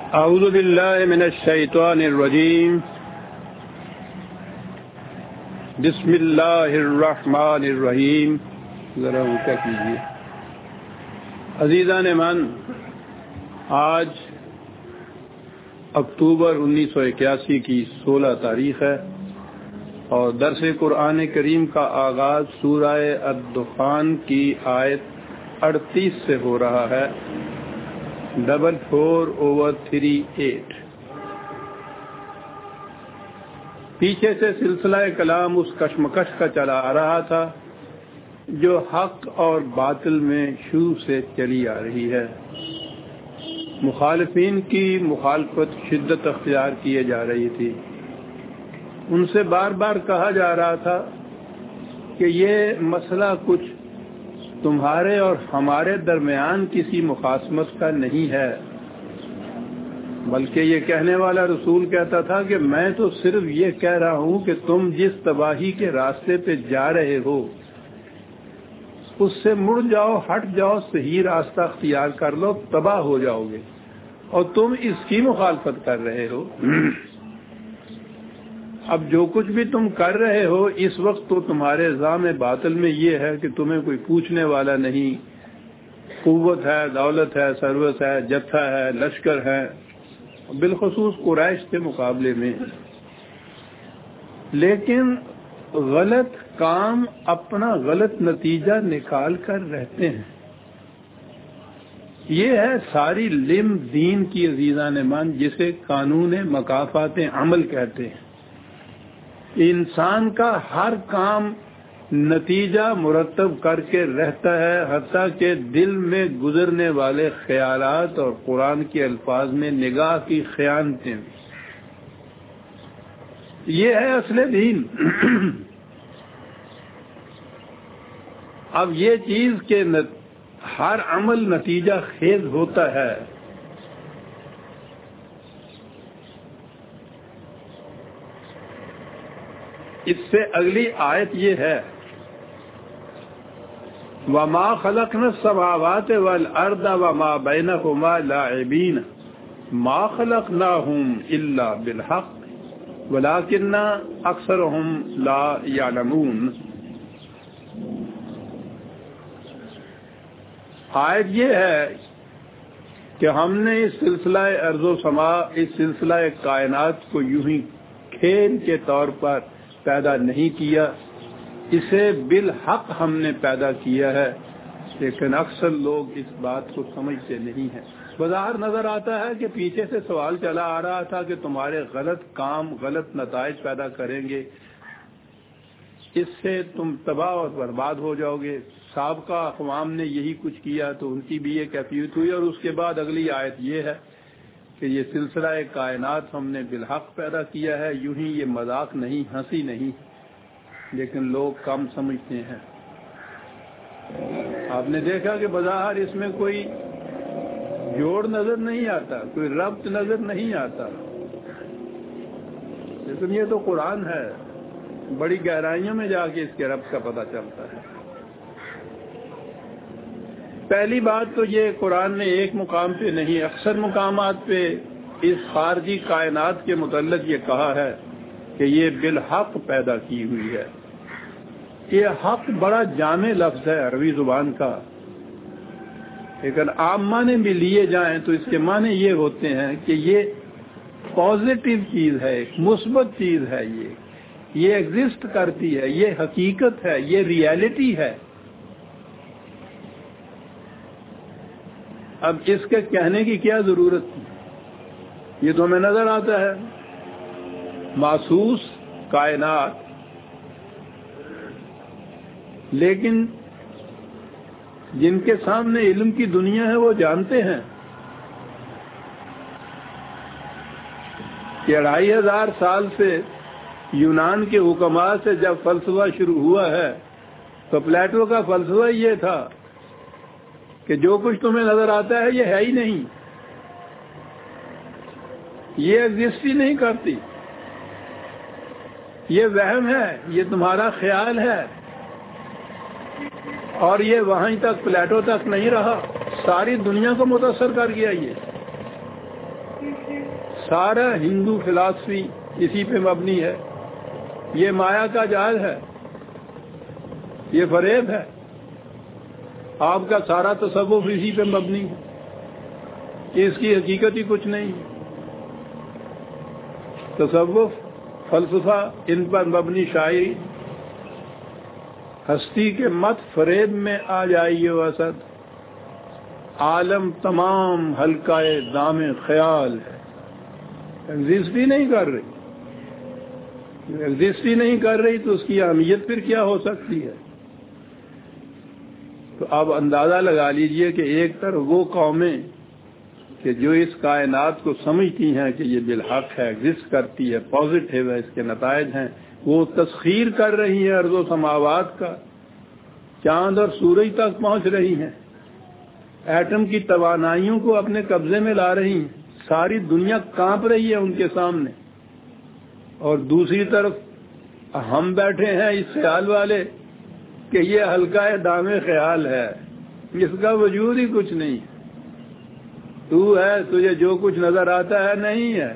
اعوذ باللہ من الشیطان الرجیم بسم اللہ الرحمن الرحیم. ذرا اونچا کیجیے. عزیزان من، آج اکتوبر 1981 کی 16 تاریخ ہے اور درس قرآن کریم کا آغاز سورہ الدخان کی آیت 38 سے ہو رہا ہے. 44/38. پیچھے سے سلسلہ کلام اس کشمکش کا چلا آ رہا تھا جو حق اور باطل میں شروع سے چلی آ رہی ہے. مخالفین کی مخالفت شدت اختیار کیے جا رہی تھی. ان سے بار بار کہا جا رہا تھا کہ یہ مسئلہ کچھ تمہارے اور ہمارے درمیان کسی مخاصمت کا نہیں ہے، بلکہ یہ کہنے والا رسول کہتا تھا کہ میں تو صرف یہ کہہ رہا ہوں کہ تم جس تباہی کے راستے پہ جا رہے ہو اس سے مڑ جاؤ، ہٹ جاؤ، صحیح راستہ اختیار کر لو، تباہ ہو جاؤ گے. اور تم اس کی مخالفت کر رہے ہو. اب جو کچھ بھی تم کر رہے ہو اس وقت تو تمہارے الزام باطل میں یہ ہے کہ تمہیں کوئی پوچھنے والا نہیں. قوت ہے، دولت ہے، سروس ہے، جتھا ہے، لشکر ہے، بالخصوص قریش کے مقابلے میں. لیکن غلط کام اپنا غلط نتیجہ نکال کر رہتے ہیں. یہ ہے ساری لم دین کی عزیزان من، جسے قانون مکافات عمل کہتے ہیں. انسان کا ہر کام نتیجہ مرتب کر کے رہتا ہے، حتیٰ کہ دل میں گزرنے والے خیالات اور قرآن کے الفاظ میں نگاہ کی خیانتیں. یہ ہے اصل دین. اب یہ چیز کہ ہر عمل نتیجہ خیز ہوتا ہے، اس سے اگلی آیت یہ ہے وَمَا خَلَقْنَا السَّمَاوَاتِ وَالْأَرْضَ وَمَا بَيْنَهُمَا لَاعِبِينَ مَا خَلَقْنَاهُمْ إِلَّا بِالْحَقِّ وَلَكِنَّ أَكْثَرَهُمْ لَا يَعْلَمُونَ. آیت یہ ہے کہ ہم نے اس سلسلہ ارض و سما، اس سلسلہ کائنات کو یوں ہی کھیل کے طور پر پیدا نہیں کیا، اسے بالحق ہم نے پیدا کیا ہے. لیکن اکثر لوگ اس بات کو سمجھتے نہیں ہیں. بظاہر نظر آتا ہے کہ پیچھے سے سوال چلا آ رہا تھا کہ تمہارے غلط کام غلط نتائج پیدا کریں گے، اس سے تم تباہ اور برباد ہو جاؤ گے. سابقہ اقوام نے یہی کچھ کیا تو ان کی بھی یہ کیفیت ہوئی. اور اس کے بعد اگلی آیت یہ ہے کہ یہ سلسلہ کائنات ہم نے بالحق پیدا کیا ہے. یوں ہی یہ مذاق نہیں، ہنسی نہیں، لیکن لوگ کم سمجھتے ہیں. آپ نے دیکھا کہ بظاہر اس میں کوئی جوڑ نظر نہیں آتا، کوئی ربط نظر نہیں آتا، لیکن یہ تو قرآن ہے. بڑی گہرائیوں میں جا کے اس کے ربط کا پتہ چلتا ہے. پہلی بات تو یہ قرآن نے ایک مقام پہ نہیں، اکثر مقامات پہ اس خارجی کائنات کے متعلق یہ کہا ہے کہ یہ بالحق پیدا کی ہوئی ہے. یہ حق بڑا جامع لفظ ہے عربی زبان کا، لیکن عام معنی بھی لیے جائیں تو اس کے معنی یہ ہوتے ہیں کہ یہ پازیٹیو چیز ہے، ایک مثبت چیز ہے، یہ ایگزسٹ کرتی ہے، یہ حقیقت ہے، یہ ریالٹی ہے. اب اس کے کہنے کی کیا ضرورت تھی؟ یہ تو ہمیں نظر آتا ہے. محسوس کائنات، لیکن جن کے سامنے علم کی دنیا ہے وہ جانتے ہیں کہ 2500 سال سے یونان کے حکماء سے جب فلسفہ شروع ہوا ہے تو پلیٹو کا فلسفہ یہ تھا کہ جو کچھ تمہیں نظر آتا ہے یہ ہے ہی نہیں، یہ ایگزسٹ ہی نہیں کرتی، یہ وہم ہے، یہ تمہارا خیال ہے. اور یہ وہیں تک پلیٹو تک نہیں رہا، ساری دنیا کو متاثر کر گیا. یہ سارا ہندو فلاسفی اسی پہ مبنی ہے. یہ مایا کا جال ہے, یہ فریب ہے. آپ کا سارا تصوف اسی پہ مبنی ہے کہ اس کی حقیقت ہی کچھ نہیں. تصوف, فلسفہ, ان پر مبنی شاعری. ہستی کے مت فریب میں آ جائیے وسط, عالم تمام حلقہ دام خیال ہے. ایگزسٹ ہی نہیں کر رہی. ایگزسٹ ہی نہیں کر رہی تو اس کی اہمیت پھر کیا ہو سکتی ہے؟ تو آپ اندازہ لگا لیجئے کہ ایک طرف وہ قومیں کہ جو اس کائنات کو سمجھتی ہیں کہ یہ بالحق ہے, ایگزسٹ کرتی ہے, پازیٹیو ہے, اس کے نتائج ہیں, وہ تسخیر کر رہی ہیں ارض و سماوات کا, چاند اور سورج تک پہنچ رہی ہیں, ایٹم کی توانائیوں کو اپنے قبضے میں لا رہی ہیں. ساری دنیا کانپ رہی ہے ان کے سامنے. اور دوسری طرف ہم بیٹھے ہیں اس خیال والے کہ یہ حلقہ دام خیال ہے, اس کا وجود ہی کچھ نہیں. تو ہے, تجھے جو کچھ نظر آتا ہے نہیں ہے.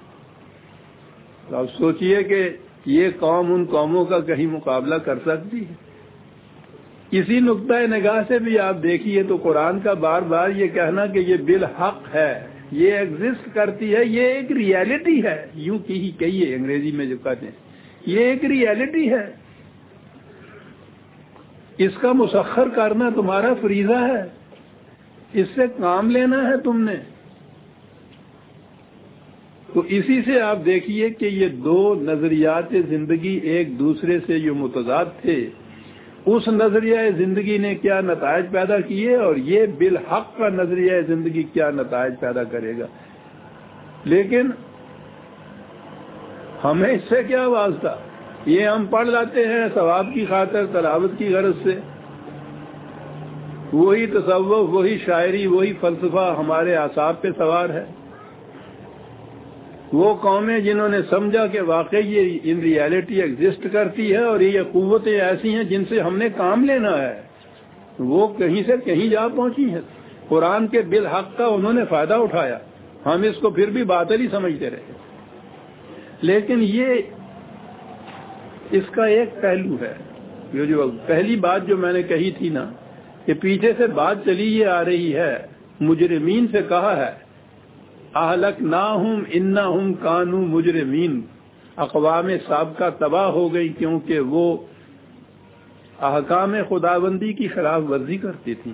تو اب سوچئے کہ یہ قوم ان قوموں کا کہیں مقابلہ کر سکتی ہے؟ اسی نقطۂ نگاہ سے بھی آپ دیکھیے تو قرآن کا بار بار یہ کہنا کہ یہ بالحق ہے, یہ ایگزسٹ کرتی ہے, یہ ایک ریئلٹی ہے. یوں کی کہیے انگریزی میں جو کہتے ہیں, یہ ایک ریئلٹی ہے. اس کا مسخر کرنا تمہارا فریضہ ہے, اس سے کام لینا ہے تم نے. تو اسی سے آپ دیکھیے کہ یہ دو نظریات زندگی ایک دوسرے سے جو متضاد تھے, اس نظریہ زندگی نے کیا نتائج پیدا کیے اور یہ بالحق کا نظریہ زندگی کیا نتائج پیدا کرے گا. لیکن ہمیں اس سے کیا واسطہ؟ یہ ہم پڑھ لاتے ہیں ثواب کی خاطر, تلاوت کی غرض سے. وہی تصوف, وہی شاعری, وہی فلسفہ ہمارے اعصاب پہ سوار ہے. وہ قومیں جنہوں نے سمجھا کہ واقعی یہ ان ریالٹی ایگزسٹ کرتی ہے اور یہ قوتیں ایسی ہیں جن سے ہم نے کام لینا ہے, وہ کہیں سے کہیں جا پہنچی ہیں. قرآن کے بالحق کا انہوں نے فائدہ اٹھایا, ہم اس کو پھر بھی باطل ہی سمجھتے رہے. لیکن یہ اس کا ایک پہلو ہے. یہ جو پہلی بات جو میں نے کہی تھی نا کہ پیچھے سے بات چلی یہ آ رہی ہے, مجرمین سے کہا ہے اہلکناہم انہم کانوا مجرمین, اقوام سابقہ تباہ ہو گئی کیونکہ وہ احکام خداوندی کی خلاف ورزی کرتی تھی.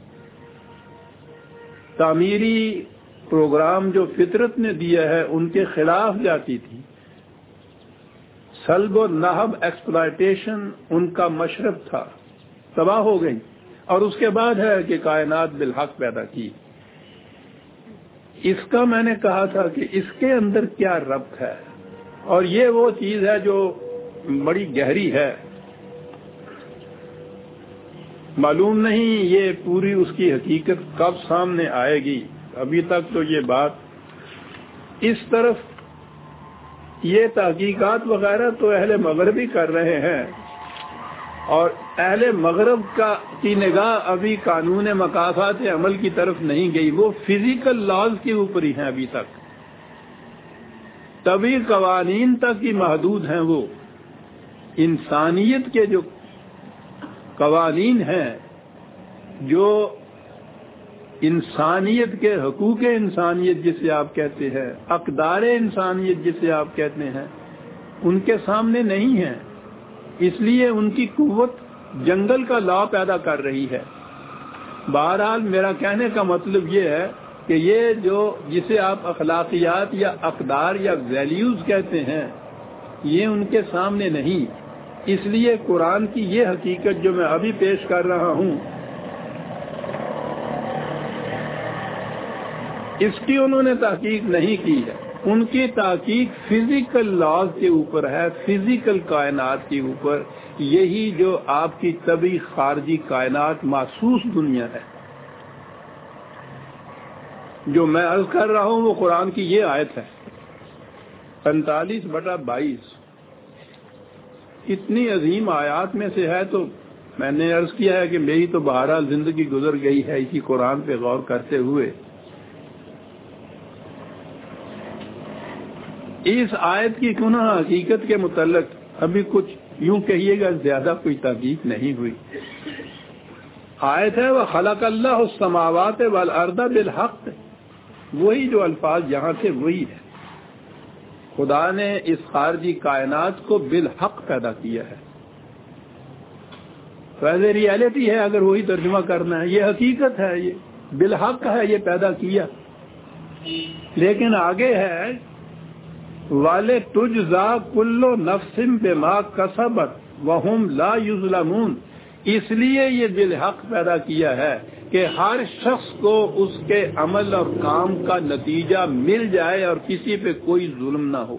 تعمیری پروگرام جو فطرت نے دیا ہے ان کے خلاف جاتی تھی. سلب و نہب ایکسپلائٹیشن ان کا مشرب تھا, تباہ ہو گئی. اور اس کے بعد ہے کہ کائنات بالحق پیدا کی. اس کا میں نے کہا تھا کہ اس کے اندر کیا ربط ہے, اور یہ وہ چیز ہے جو بڑی گہری ہے. معلوم نہیں یہ پوری اس کی حقیقت کب سامنے آئے گی. ابھی تک تو یہ بات اس طرف یہ تحقیقات وغیرہ تو اہل مغرب ہی کر رہے ہیں, اور اہل مغرب کی نگاہ ابھی قانون مکافات عمل کی طرف نہیں گئی. وہ فزیکل لاز کے اوپر ہی ہیں ابھی تک, طبی قوانین تک ہی محدود ہیں. وہ انسانیت کے جو قوانین ہیں, جو انسانیت کے حقوق انسانیت جسے آپ کہتے ہیں, اقدار انسانیت جسے آپ کہتے ہیں, ان کے سامنے نہیں ہیں. اس لیے ان کی قوت جنگل کا لا پیدا کر رہی ہے. بہرحال میرا کہنے کا مطلب یہ ہے کہ یہ جو جسے آپ اخلاقیات یا اقدار یا ویلیوز کہتے ہیں, یہ ان کے سامنے نہیں. اس لیے قرآن کی یہ حقیقت جو میں ابھی پیش کر رہا ہوں, اس کی انہوں نے تحقیق نہیں کی ہے. ان کی تحقیق فزیکل لاز کے اوپر ہے, فزیکل کائنات کے اوپر. یہی جو آپ کی طبی خارجی کائنات محسوس دنیا ہے. جو میں عرض کر رہا ہوں وہ قرآن کی یہ آیت ہے 45/22. اتنی عظیم آیات میں سے ہے. تو میں نے عرض کیا ہے کہ میری تو بہرحال زندگی گزر گئی ہے اسی قرآن پہ غور کرتے ہوئے. اس آیت کی کنہ حقیقت کے متعلق ابھی کچھ یوں کہیے گا زیادہ کوئی تحقیق نہیں ہوئی. آیت ہے وَخَلَقَ اللَّهُ السَّمَاوَاتِ وَالْأَرْضَ بِالْحَقِّ، وہی جو الفاظ یہاں سے وہی ہے. خدا نے اس خارجی کائنات کو بالحق پیدا کیا ہے. ویسے ریالٹی ہے، اگر وہی ترجمہ کرنا ہے، یہ حقیقت ہے، یہ بالحق ہے، یہ پیدا کیا. لیکن آگے ہے وَلِتُجْزَىٰ كُلُّ نَفْسٍ بِمَا كَسَبَتْ وَهُمْ لَا يُظْلَمُونَ، اس لیے یہ بالحق پیدا کیا ہے کہ ہر شخص کو اس کے عمل اور کام کا نتیجہ مل جائے اور کسی پہ کوئی ظلم نہ ہو.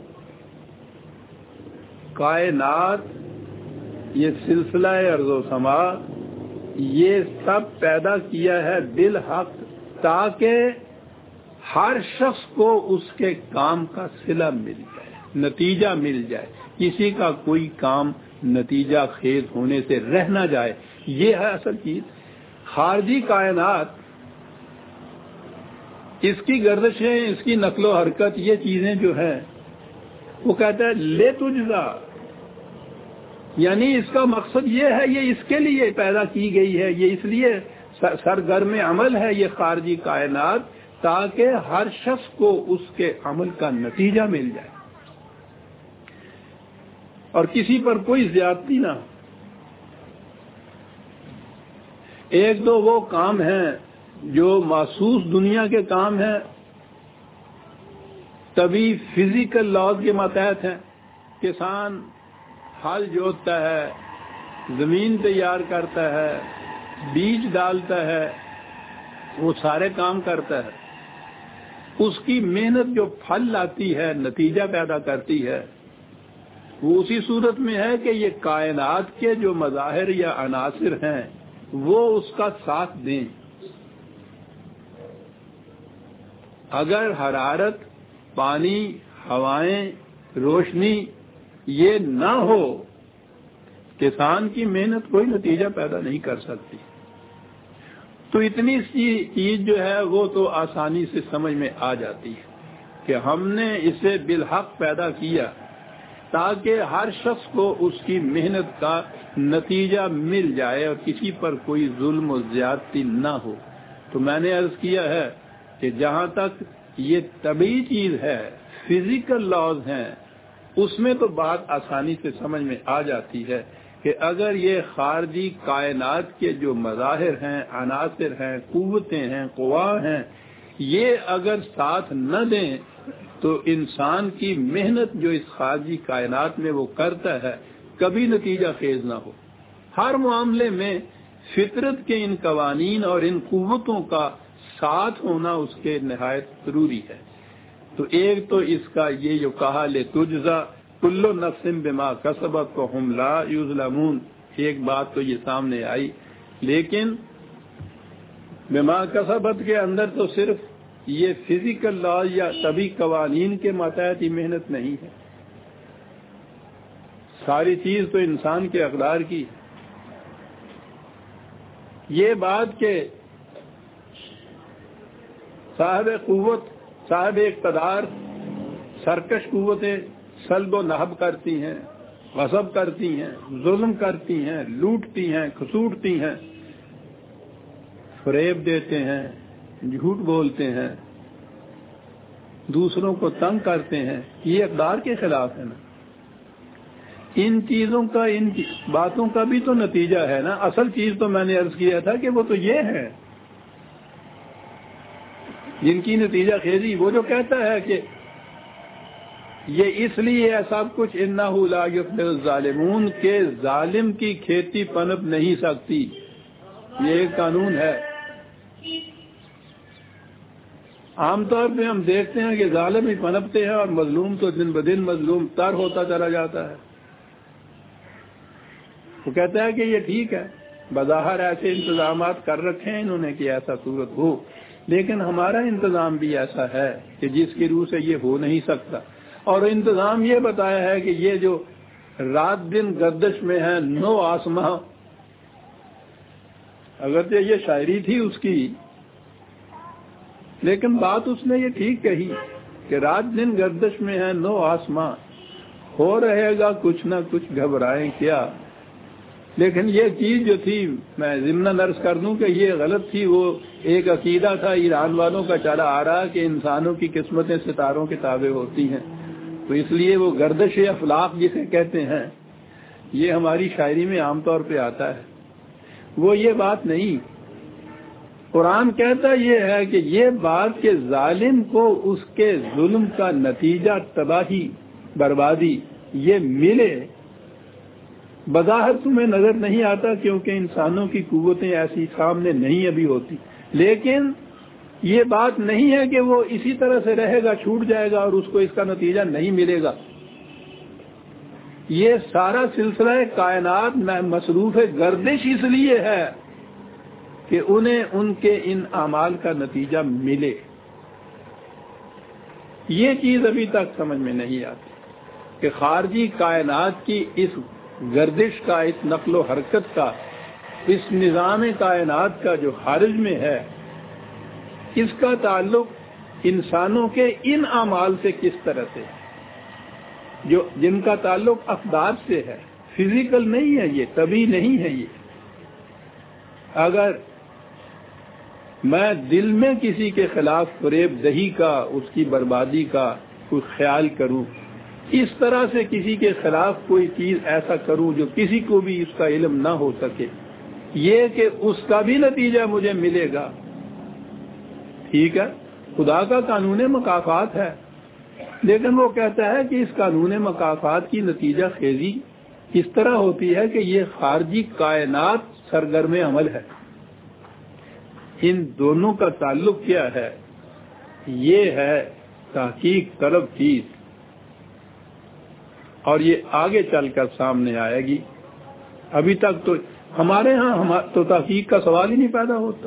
کائنات، یہ سلسلہ ارض و سما، یہ سب پیدا کیا ہے بالحق تاکہ ہر شخص کو اس کے کام کا صلہ مل جائے، نتیجہ مل جائے، کسی کا کوئی کام نتیجہ خیز ہونے سے رہ نہ جائے. یہ ہے اصل چیز. خارجی کائنات، اس کی گردشیں، اس کی نقل و حرکت، یہ چیزیں جو ہیں، وہ کہتا ہے لے تجزا، یعنی اس کا مقصد یہ ہے، یہ اس کے لیے پیدا کی گئی ہے، یہ اس لیے سرگرم عمل ہے یہ خارجی کائنات، تاکہ ہر شخص کو اس کے عمل کا نتیجہ مل جائے اور کسی پر کوئی زیادتی نہ ہو. ایک دو وہ کام ہیں جو محسوس دنیا کے کام ہیں، تبھی فزیکل لاز کے ماتحت ہیں. کسان ہل جوتتا ہے، زمین تیار کرتا ہے، بیج ڈالتا ہے، وہ سارے کام کرتا ہے. اس کی محنت جو پھل لاتی ہے، نتیجہ پیدا کرتی ہے، وہ اسی صورت میں ہے کہ یہ کائنات کے جو مظاہر یا عناصر ہیں وہ اس کا ساتھ دیں. اگر حرارت، پانی، ہوائیں، روشنی یہ نہ ہو، کسان کی محنت کوئی نتیجہ پیدا نہیں کر سکتی. تو اتنی سی چیز جو ہے وہ تو آسانی سے سمجھ میں آ جاتی ہے کہ ہم نے اسے بالحق پیدا کیا تاکہ ہر شخص کو اس کی محنت کا نتیجہ مل جائے اور کسی پر کوئی ظلم و زیادتی نہ ہو. تو میں نے عرض کیا ہے کہ جہاں تک یہ طبعی چیز ہے، فزیکل لاز ہیں، اس میں تو بات آسانی سے سمجھ میں آ جاتی ہے کہ اگر یہ خارجی کائنات کے جو مظاہر ہیں، عناصر ہیں، قوتیں ہیں، قوا ہیں، یہ اگر ساتھ نہ دیں تو انسان کی محنت جو اس خارجی کائنات میں وہ کرتا ہے کبھی نتیجہ خیز نہ ہو. ہر معاملے میں فطرت کے ان قوانین اور ان قوتوں کا ساتھ ہونا اس کے نہایت ضروری ہے. تو ایک تو اس کا یہ جو کہا لے تجزا کل نفس بما کسبت وہم لا یظلمون، ایک بات تو یہ سامنے آئی. لیکن بما کسبت کے اندر تو صرف یہ فزیکل لا یا طبی قوانین کے ماتحت ہی محنت نہیں ہے، ساری چیز تو انسان کے اقدار کی. یہ بات کہ صاحب قوت، صاحب اقتدار، سرکش قوتیں سلب و نہب کرتی ہیں، غصب کرتی ہیں، ظلم کرتی ہیں، لوٹتی ہیں، کھسوٹتی ہیں، فریب دیتے ہیں، جھوٹ بولتے ہیں، دوسروں کو تنگ کرتے ہیں، یہ اقدار کے خلاف ہے نا. ان چیزوں کا، ان باتوں کا بھی تو نتیجہ ہے نا. اصل چیز تو میں نے عرض کیا تھا کہ وہ تو یہ ہے جن کی نتیجہ خیزی، وہ جو کہتا ہے کہ یہ اس لیے ہے سب کچھ انہ لا یفلح الظالمون، کے ظالم کی کھیتی پنپ نہیں سکتی، یہ ایک قانون ہے. عام طور پہ ہم دیکھتے ہیں کہ ظالم ہی پنپتے ہیں اور مظلوم تو دن بدن مظلوم تر ہوتا چلا جاتا ہے. وہ کہتا ہے کہ یہ ٹھیک ہے، بظاہر ایسے انتظامات کر رکھے ہیں انہوں نے کہ ایسا صورت ہو، لیکن ہمارا انتظام بھی ایسا ہے کہ جس کی روح سے یہ ہو نہیں سکتا. اور انتظام یہ بتایا ہے کہ یہ جو رات دن گردش میں ہے، نو آسماں، اگر یہ شاعری تھی اس کی، لیکن بات اس نے یہ ٹھیک کہی کہ رات دن گردش میں ہے نو آسماں، ہو رہے گا کچھ نہ کچھ گھبرائیں کیا۔ لیکن یہ چیز جو تھی، میں ضمن عرض کر دوں کہ یہ غلط تھی، وہ ایک عقیدہ تھا ایران والوں کا چلا آ رہا کہ انسانوں کی قسمتیں ستاروں کے تابع ہوتی ہیں، تو اس لیے وہ گردش افلاق جسے کہتے ہیں، یہ ہماری شاعری میں عام طور پہ آتا ہے، وہ یہ بات نہیں۔ قرآن کہتا یہ ہے کہ یہ بات کہ ظالم کو اس کے ظلم کا نتیجہ تباہی بربادی یہ ملے، بظاہر تمہیں نظر نہیں آتا کیونکہ انسانوں کی قوتیں ایسی سامنے نہیں ابھی ہوتی، لیکن یہ بات نہیں ہے کہ وہ اسی طرح سے رہے گا، چھوٹ جائے گا اور اس کو اس کا نتیجہ نہیں ملے گا۔ یہ سارا سلسلہ کائنات میں مصروف گردش اس لیے ہے کہ انہیں ان کے ان اعمال کا نتیجہ ملے۔ یہ چیز ابھی تک سمجھ میں نہیں آتی کہ خارجی کائنات کی اس گردش کا، اس نقل و حرکت کا، اس نظام کائنات کا جو خارج میں ہے، اس کا تعلق انسانوں کے ان اعمال سے کس طرح سے، جو جن کا تعلق اقدار سے ہے، فزیکل نہیں ہے، یہ طبعی نہیں ہے۔ یہ اگر میں دل میں کسی کے خلاف فریب دہی کا، اس کی بربادی کا کوئی خیال کروں، اس طرح سے کسی کے خلاف کوئی چیز ایسا کروں جو کسی کو بھی اس کا علم نہ ہو سکے، یہ کہ اس کا بھی نتیجہ مجھے ملے گا، ٹھیک ہے، خدا کا قانون مکافات ہے، لیکن وہ کہتا ہے کہ اس قانون مکافات کی نتیجہ خیزی اس طرح ہوتی ہے کہ یہ خارجی کائنات سرگرم عمل ہے۔ ان دونوں کا تعلق کیا ہے؟ یہ ہے تحقیق طلب چیز، اور یہ آگے چل کر سامنے آئے گی۔ ابھی تک تو ہمارے ہاں تو تحقیق کا سوال ہی نہیں پیدا ہوتا۔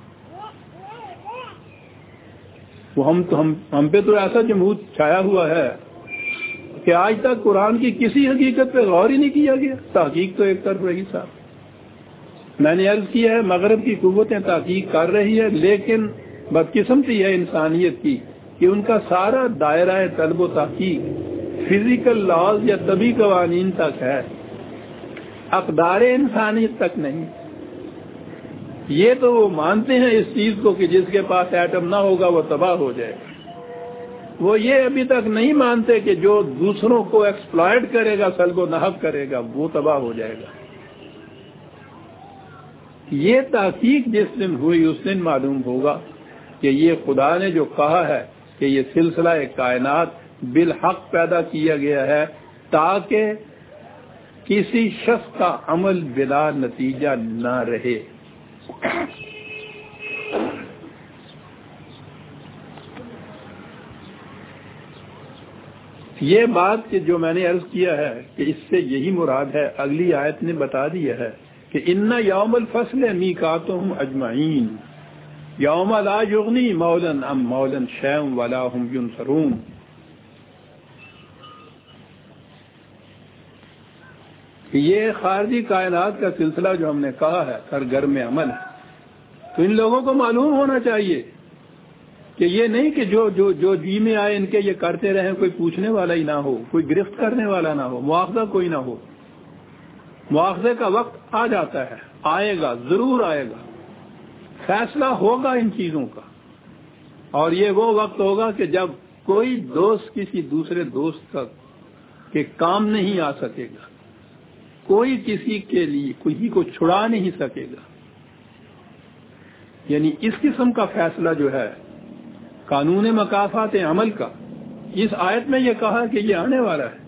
وہ ہم پہ تو ایسا جمود چھایا ہوا ہے کہ آج تک قرآن کی کسی حقیقت پہ غور ہی نہیں کیا گیا، تحقیق تو ایک طرف رہی صاحب۔ میں نے عرض کیا ہے مغرب کی قوتیں تحقیق کر رہی ہے، لیکن بدقسمتی ہے انسانیت کی کہ ان کا سارا دائرہ طلب و تحقیق فزیکل لاز یا طبی قوانین تک ہے، اقدار انسانیت تک نہیں۔ یہ تو وہ مانتے ہیں اس چیز کو کہ جس کے پاس ایٹم نہ ہوگا وہ تباہ ہو جائے گا، وہ یہ ابھی تک نہیں مانتے کہ جو دوسروں کو ایکسپلائٹ کرے گا، سلب و نحب کرے گا، وہ تباہ ہو جائے گا۔ یہ تحقیق جس دن ہوئی اس دن معلوم ہوگا کہ یہ خدا نے جو کہا ہے کہ یہ سلسلہ کائنات بالحق پیدا کیا گیا ہے تاکہ کسی شخص کا عمل بلا نتیجہ نہ رہے۔ یہ بات کہ جو میں نے عرض کیا ہے کہ اس سے یہی مراد ہے، اگلی آیت نے بتا دیا ہے کہ ان یوم الفصل میقاتہم اجمعین یوم لا یغنی مولا عن مولا شیئا ولا هم ینصرون۔ یہ خارجی کائنات کا سلسلہ جو ہم نے کہا ہے سرگرم عمل ہے، تو ان لوگوں کو معلوم ہونا چاہیے کہ یہ نہیں کہ جو جی میں آئے ان کے یہ کرتے رہیں، کوئی پوچھنے والا ہی نہ ہو، کوئی گرفت کرنے والا نہ ہو، مواخذہ کوئی نہ ہو۔ مواخذے کا وقت آ جاتا ہے، آئے گا، ضرور آئے گا، فیصلہ ہوگا ان چیزوں کا، اور یہ وہ وقت ہوگا کہ جب کوئی دوست کسی دوسرے دوست کا کے کام نہیں آ سکے گا، کوئی کسی کے لیے کسی کو چھڑا نہیں سکے گا۔ یعنی اس قسم کا فیصلہ جو ہے قانون مکافات عمل کا، اس آیت میں یہ کہا کہ یہ آنے والا ہے،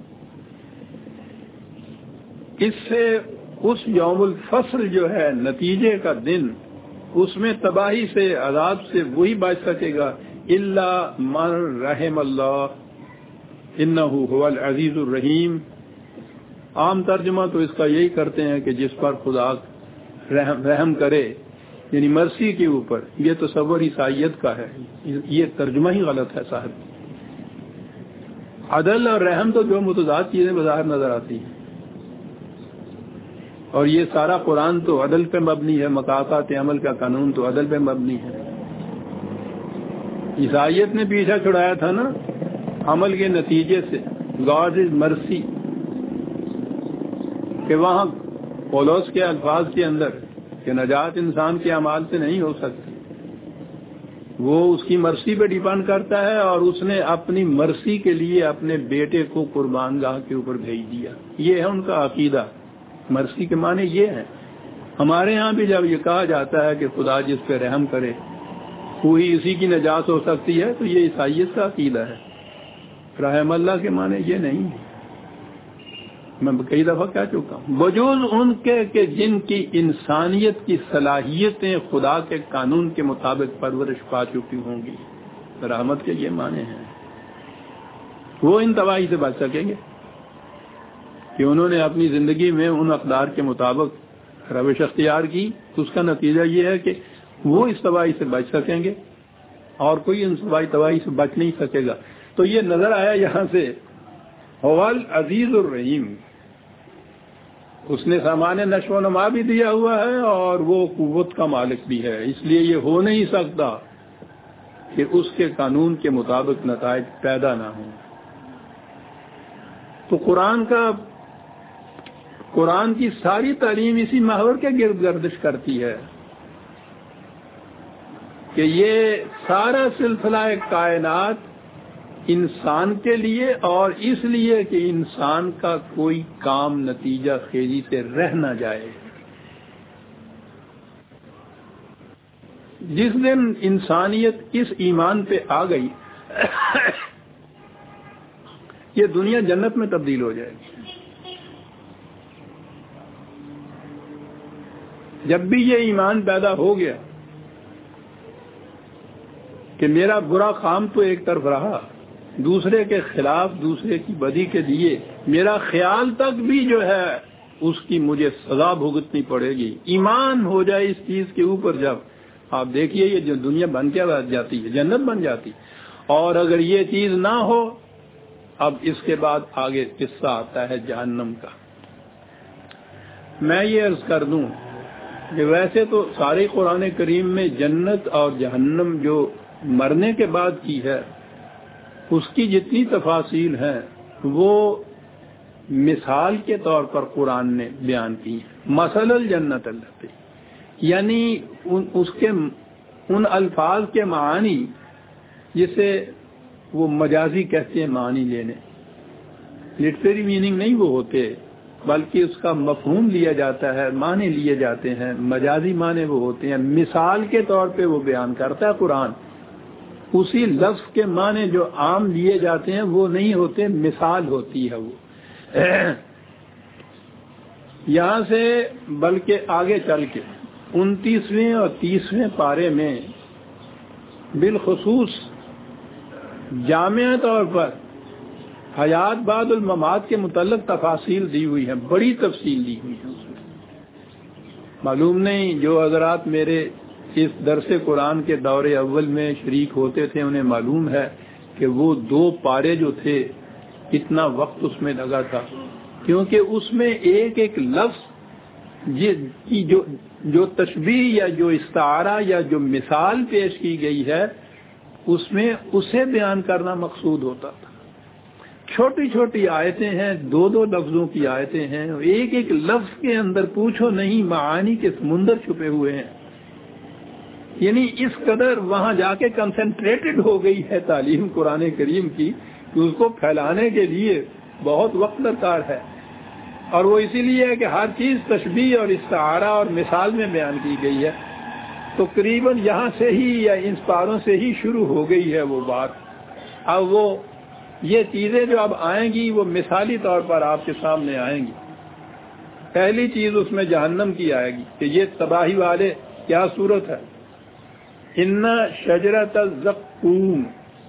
اس سے اس یوم الفصل جو ہے نتیجے کا دن، اس میں تباہی سے، عذاب سے وہی بچ سکے گا الا من رحم اللہ انہ هو العزیز الرحیم۔ عام ترجمہ تو اس کا یہی کرتے ہیں کہ جس پر خدا رحم کرے، یعنی مرسی کے اوپر۔ یہ تصور عیسائیت کا ہے، یہ ترجمہ ہی غلط ہے صاحب۔ عدل اور رحم تو جو متضاد چیزیں بظاہر نظر آتی ہیں، اور یہ سارا قرآن تو عدل پہ مبنی ہے، مکافات عمل کا قانون تو عدل پہ مبنی ہے۔ عیسائیت نے پیچھا چھڑایا تھا نا عمل کے نتیجے سے گاڈ از مرسی، کہ وہاں پولس کے الفاظ کے اندر کہ نجات انسان کے اعمال سے نہیں ہو سکتی، وہ اس کی مرسی پہ ڈیپینڈ کرتا ہے، اور اس نے اپنی مرسی کے لیے اپنے بیٹے کو قربان گاہ کے اوپر بھیج دیا. یہ ہے ان کا عقیدہ. مرسی کے معنی یہ ہے. ہمارے ہاں بھی جب یہ کہا جاتا ہے کہ خدا جس پہ رحم کرے وہی اسی کی نجات ہو سکتی ہے، تو یہ عیسائیت کا عقیدہ ہے. رحم اللہ کے معنی یہ نہیں ہے. میں کئی دفعہ کہہ چکا ہوں، بجوز ان کے کہ جن کی انسانیت کی صلاحیتیں خدا کے قانون کے مطابق پرورش پا چکی ہوں گی، رحمت کے یہ معنی ہیں. وہ ان تباہی سے بچ سکیں گے کہ انہوں نے اپنی زندگی میں ان اقدار کے مطابق روش اختیار کی. اس کا نتیجہ یہ ہے کہ وہ اس تباہی سے بچ سکیں گے، اور کوئی ان تباہی سے بچ نہیں سکے گا. تو یہ نظر آیا یہاں سے حوال عزیز الرحیم، اس نے سامان نشو و نما بھی دیا ہوا ہے اور وہ قوت کا مالک بھی ہے. اس لیے یہ ہو نہیں سکتا کہ اس کے قانون کے مطابق نتائج پیدا نہ ہوں. تو قرآن کی ساری تعلیم اسی محور کے گرد گردش کرتی ہے کہ یہ سارا سلسلہ کائنات انسان کے لیے، اور اس لیے کہ انسان کا کوئی کام نتیجہ خیزی سے رہ نہ جائے. جس دن انسانیت اس ایمان پہ آ گئی یہ دنیا جنت میں تبدیل ہو جائے گی. جب بھی یہ ایمان پیدا ہو گیا کہ میرا برا کام تو ایک طرف رہا، دوسرے کے خلاف، دوسرے کی بدی کے لیے میرا خیال تک بھی جو ہے اس کی مجھے سزا بھگتنی پڑے گی. ایمان ہو جائے اس چیز کے اوپر، جب آپ دیکھیے یہ جو دنیا بن کے جاتی ہے، جنت بن جاتی. اور اگر یہ چیز نہ ہو، اب اس کے بعد آگے قصہ آتا ہے جہنم کا. میں یہ عرض کر دوں کہ ویسے تو سارے قرآن کریم میں جنت اور جہنم جو مرنے کے بعد کی ہے، اس کی جتنی تفاصیل ہیں وہ مثال کے طور پر قرآن نے بیان کی ہیں. مثل الجنت التی، یعنی اس کے ان الفاظ کے معانی جسے وہ مجازی کہتے ہیں، معنی لینے، لٹریری میننگ نہیں وہ ہوتے، بلکہ اس کا مفہوم لیا جاتا ہے، معنی لیے جاتے ہیں. مجازی معنی وہ ہوتے ہیں، مثال کے طور پہ وہ بیان کرتا ہے قرآن. اسی لفظ کے معنی جو عام لیے جاتے ہیں وہ نہیں ہوتے، مثال ہوتی ہے وہ. یہاں سے بلکہ آگے چل کے 29ویں اور 30ویں پارے میں بالخصوص جامع طور پر حیات بعد الممات کے متعلق تفاصیل دی ہوئی ہیں، بڑی تفصیل دی ہوئی ہے. اس میں معلوم نہیں، جو حضرات میرے اس درس قرآن کے دور اول میں شریک ہوتے تھے انہیں معلوم ہے کہ وہ 2 پارے جو تھے کتنا وقت اس میں لگا تھا، کیونکہ اس میں ایک ایک لفظ جو تشبیہ یا جو استعارہ یا جو مثال پیش کی گئی ہے اس میں اسے بیان کرنا مقصود ہوتا تھا. چھوٹی چھوٹی آیتیں ہیں، 2 لفظوں کی آیتیں ہیں، ایک ایک لفظ کے اندر پوچھو نہیں معانی کے سمندر چھپے ہوئے ہیں. یعنی اس قدر وہاں جا کے کنسنٹریٹڈ ہو گئی ہے تعلیم قرآن کریم کی کہ اس کو پھیلانے کے لیے بہت وقت درکار ہے. اور وہ اسی لیے ہے کہ ہر چیز تشبیہ اور استعارہ اور مثال میں بیان کی گئی ہے. تو قریباً یہاں سے ہی یا ان پاروں سے ہی شروع ہو گئی ہے وہ بات. اب وہ یہ چیزیں جو اب آئیں گی وہ مثالی طور پر آپ کے سامنے آئیں گی. پہلی چیز اس میں جہنم کی آئے گی کہ یہ تباہی والے کیا صورت ہے. ان شجرۃ الزقوم،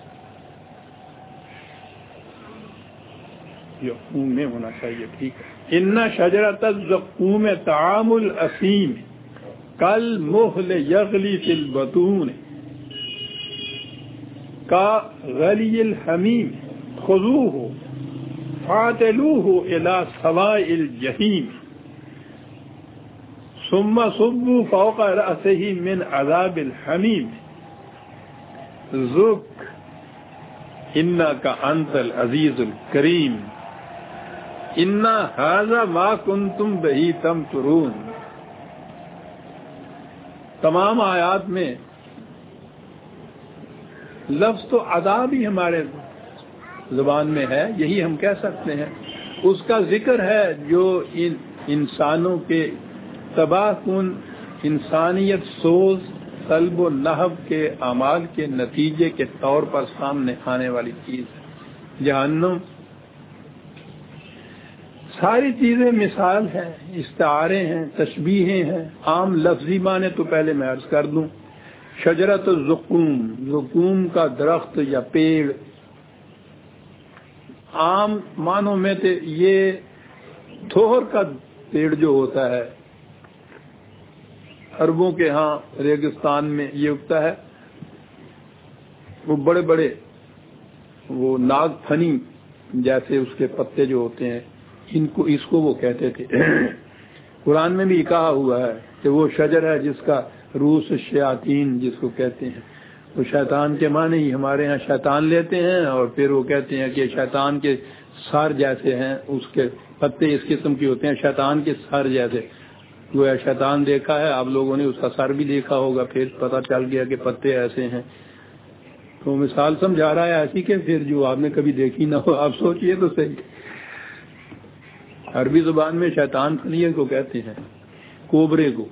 یہ میں ہونا چاہیے، ٹھیک ہے. ان شجرۃ الزقوم طعام الاثیم کالمہل یغلی فی البطون کغلی الحمیم خذوہ فاعتلوہ الی سواء الجحیم ثم صبوا فوق رأسه من عذاب الحمیم ذق انکا انت العزیز الکریم ان ھذا ما کنتم بہ تمترون. تمام آیات میں لفظ تو عذاب ہی ہمارے زبان میں ہے، یہی ہم کہہ سکتے ہیں. اس کا ذکر ہے جو ان انسانوں کے تباہ کن انسانیت سوز قلب و نحب کے اعمال کے نتیجے کے طور پر سامنے آنے والی چیز ہے، جہنم. ساری چیزیں مثال ہیں، استعارے ہیں، تشبیہیں ہیں. عام لفظی معنی تو پہلے میں عرض کر دوں. شجرت الزقوم، زقوم کا درخت یا پیڑ. عام معنوں میں تو یہ تھوہر کا پیڑ جو ہوتا ہے، عربوں کے ہاں ریگستان میں یہ اگتا ہے. وہ بڑے بڑے وہ ناگ پھنی جیسے اس کے پتے جو ہوتے ہیں، اس کو وہ کہتے تھے. قرآن میں بھی کہا ہوا ہے کہ وہ شجر ہے جس کا روس الشیاطین جس کو کہتے ہیں. وہ شیطان کے معنی ہی ہمارے ہاں شیطان لیتے ہیں، اور پھر وہ کہتے ہیں کہ شیطان کے سر جیسے ہیں، اس کے پتے اس قسم کے ہوتے ہیں شیطان کے سر جیسے. وہ شیطان دیکھا ہے، آپ لوگوں نے اس کا سر بھی دیکھا ہوگا، پھر پتہ چل گیا کہ پتے ایسے ہیں. تو مثال سمجھا رہا ہے ایسی کہ پھر جو آپ نے کبھی دیکھی نہ ہو آپ سوچئے تو صحیح. عربی زبان میں شیطان خلیے کو کہتے ہیں، کوبرے کو.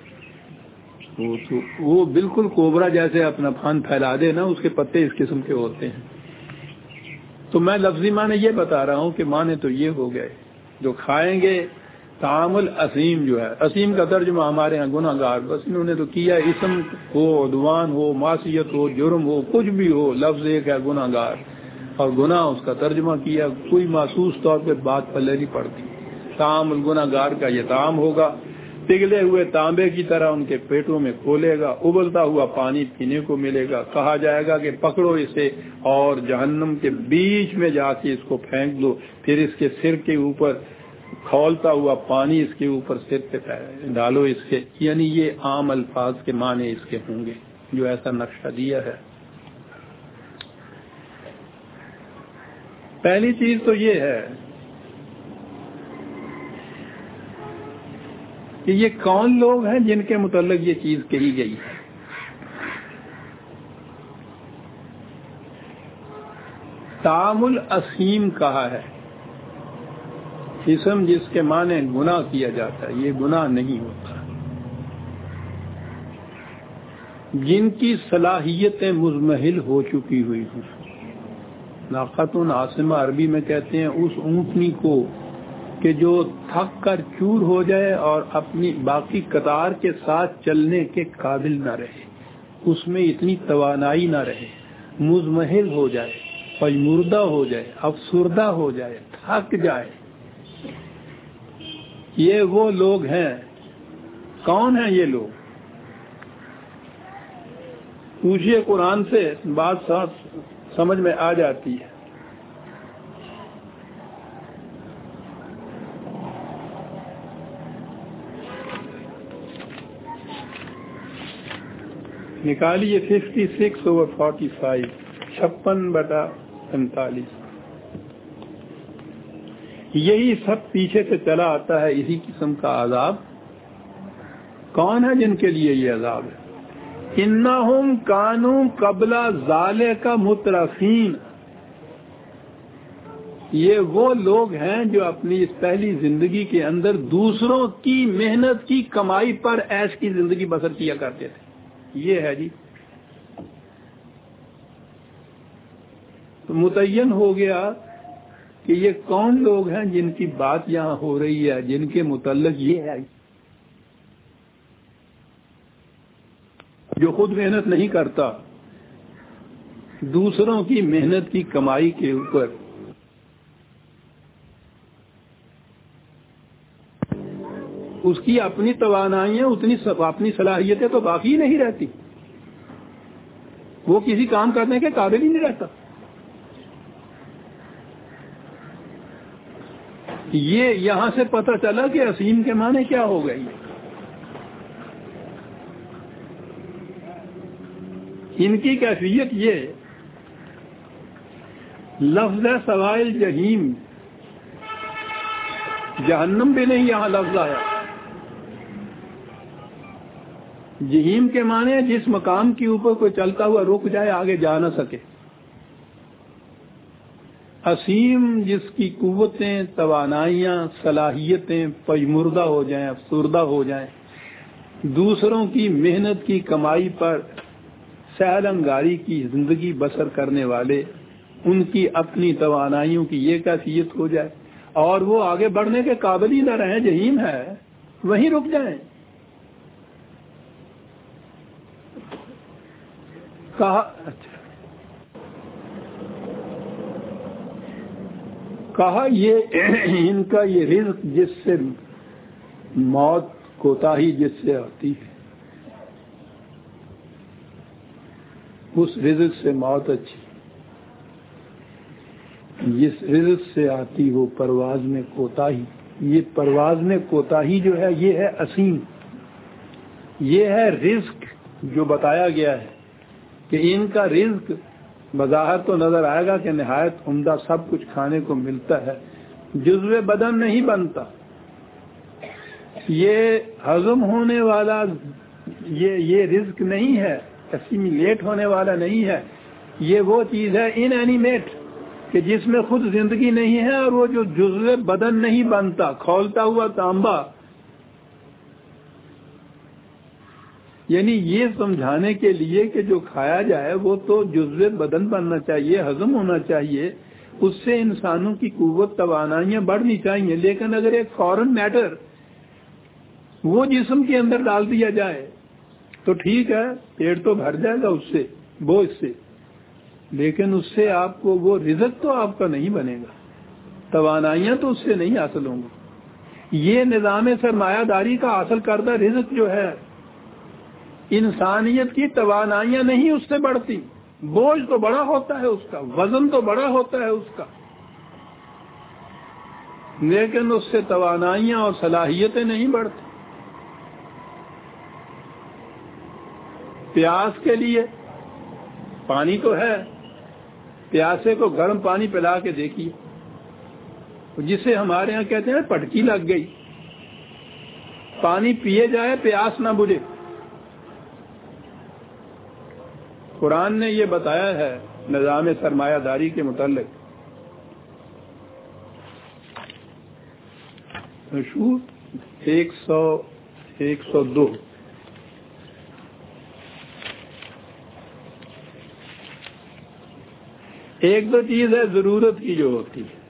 وہ بالکل کوبرا جیسے اپنا پھن پھیلا دے نا، اس کے پتے اس قسم کے ہوتے ہیں. تو میں لفظی معنی یہ بتا رہا ہوں کہ معنی تو یہ ہو گئے جو کھائیں گے. طعام الاسیم جو ہے، اسیم کا ترجمہ ہمارے ہاں گناہ گار. بس انہوں نے تو کیا اسم ہو، عدوان ہو، معصیت ہو، جرم ہو، کچھ بھی ہو، لفظ ایک ہے گناہ گار، اور گناہ اس کا ترجمہ کیا. کوئی محسوس طور پہ بات پلے نہیں پڑتی. طعام الگناہ گار کا یہ طعام ہوگا، پگھلے ہوئے تانبے کی طرح ان کے پیٹوں میں کھولے گا، ابلتا ہوا پانی پینے کو ملے گا. کہا جائے گا کہ پکڑو اسے اور جہنم کے بیچ میں جا کے اس کو پھینک دو، پھر اس کے سر کے اوپر کھولتا ہوا پانی اس کے اوپر سر پہ ڈالو اس کے. یعنی یہ عام الفاظ کے معنی اس کے ہوں گے جو ایسا نقشہ دیا ہے. پہلی چیز تو یہ ہے کہ یہ کون لوگ ہیں جن کے متعلق یہ چیز کہی گئی ہے. طعام الاسیم کہا ہے، اسم جس کے معنی گناہ کیا جاتا ہے، یہ گناہ نہیں ہوتا. جن کی صلاحیتیں مزمحل ہو چکی ہوئی ہیں. ناقۃ عاصمہ عربی میں کہتے ہیں اس اونٹنی کو کہ جو تھک کر چور ہو جائے اور اپنی باقی قطار کے ساتھ چلنے کے قابل نہ رہے، اس میں اتنی توانائی نہ رہے، مزمحل ہو جائے، پژمردہ ہو جائے، افسردہ ہو جائے، تھک جائے. یہ وہ لوگ ہیں. کون ہیں یہ لوگ؟ پوچھئے قرآن سے، بات سمجھ میں آ جاتی ہے. نکالیے 56/45، 56/45. یہی سب پیچھے سے چلا آتا ہے، اسی قسم کا عذاب. کون ہے جن کے لیے یہ عذاب ہے؟ انہم کانوا قبل ذالک مترفین. یہ وہ لوگ ہیں جو اپنی اس پہلی زندگی کے اندر دوسروں کی محنت کی کمائی پر عیش کی زندگی بسر کیا کرتے تھے. یہ ہے جی. تو متعین ہو گیا کہ یہ کون لوگ ہیں جن کی بات یہاں ہو رہی ہے، جن کے متعلق یہ ہے جو خود محنت نہیں کرتا، دوسروں کی محنت کی کمائی کے اوپر اس کی اپنی توانائیاں، اپنی صلاحیتیں تو باقی نہیں رہتی. وہ کسی کام کرنے کے قابل ہی نہیں رہتا. یہ یہاں سے پتہ چلا کہ اسیم کے معنی کیا ہو گئی. ان کی کیفیت یہ لفظ ہے سوائل جہیم، جہنم بھی نہیں یہاں لفظ آیا۔ جہیم کے معنی جس مقام کے اوپر کوئی چلتا ہوا رک جائے، آگے جا نہ سکے۔ اسیم جس کی قوتیں، توانائیاں، صلاحیتیں پژمردہ ہو جائیں، افسردہ ہو جائیں، دوسروں کی محنت کی کمائی پر سہل انگاری کی زندگی بسر کرنے والے، ان کی اپنی توانائیوں کی یہ کیفیت ہو جائے اور وہ آگے بڑھنے کے قابل ہی نہ رہیں، جہیم ہے، وہیں رک جائیں۔ کہا یہ ان کا یہ رزق جس سے موت کوتاہی جس سے آتی ہے، اس رزق سے موت اچھی، جس رزق سے آتی وہ پرواز میں کوتاہی۔ یہ پرواز میں کوتاہی جو ہے یہ ہے اسیم، یہ ہے رزق جو بتایا گیا ہے کہ ان کا رزق بظاہر تو نظر آئے گا کہ نہایت عمدہ سب کچھ کھانے کو ملتا ہے، جزو بدن نہیں بنتا، یہ ہضم ہونے والا یہ رزق نہیں ہے، اسیمیلیٹ ہونے والا نہیں ہے، یہ وہ چیز ہے ان اینیمیٹ کہ جس میں خود زندگی نہیں ہے، اور وہ جو جزو بدن نہیں بنتا، کھولتا ہوا تانبا۔ یعنی یہ سمجھانے کے لیے کہ جو کھایا جائے وہ تو جزو بدن بننا چاہیے، ہضم ہونا چاہیے، اس سے انسانوں کی قوت توانائیاں بڑھنی چاہیے، لیکن اگر ایک فورن میٹر وہ جسم کے اندر ڈال دیا جائے تو ٹھیک ہے، پیٹ تو بھر جائے گا اس سے، بوجھ سے، لیکن اس سے آپ کو وہ رزق تو آپ کا نہیں بنے گا، توانائیاں تو اس سے نہیں حاصل ہوں گی۔ یہ نظام سرمایہ داری کا حاصل کردہ رزق جو ہے، انسانیت کی توانائیاں نہیں اس سے بڑھتی، بوجھ تو بڑا ہوتا ہے اس کا، وزن تو بڑا ہوتا ہے اس کا، لیکن اس سے توانائیاں اور صلاحیتیں نہیں بڑھتی۔ پیاس کے لیے پانی تو ہے، پیاسے کو گرم پانی پلا کے دیکھیے، جسے ہمارے ہاں کہتے ہیں پٹکی لگ گئی، پانی پیے جائے پیاس نہ بجھے۔ قرآن نے یہ بتایا ہے نظام سرمایہ داری کے متعلق، مشہور 102 ایک دو چیز ہے ضرورت کی جو ہوتی ہے،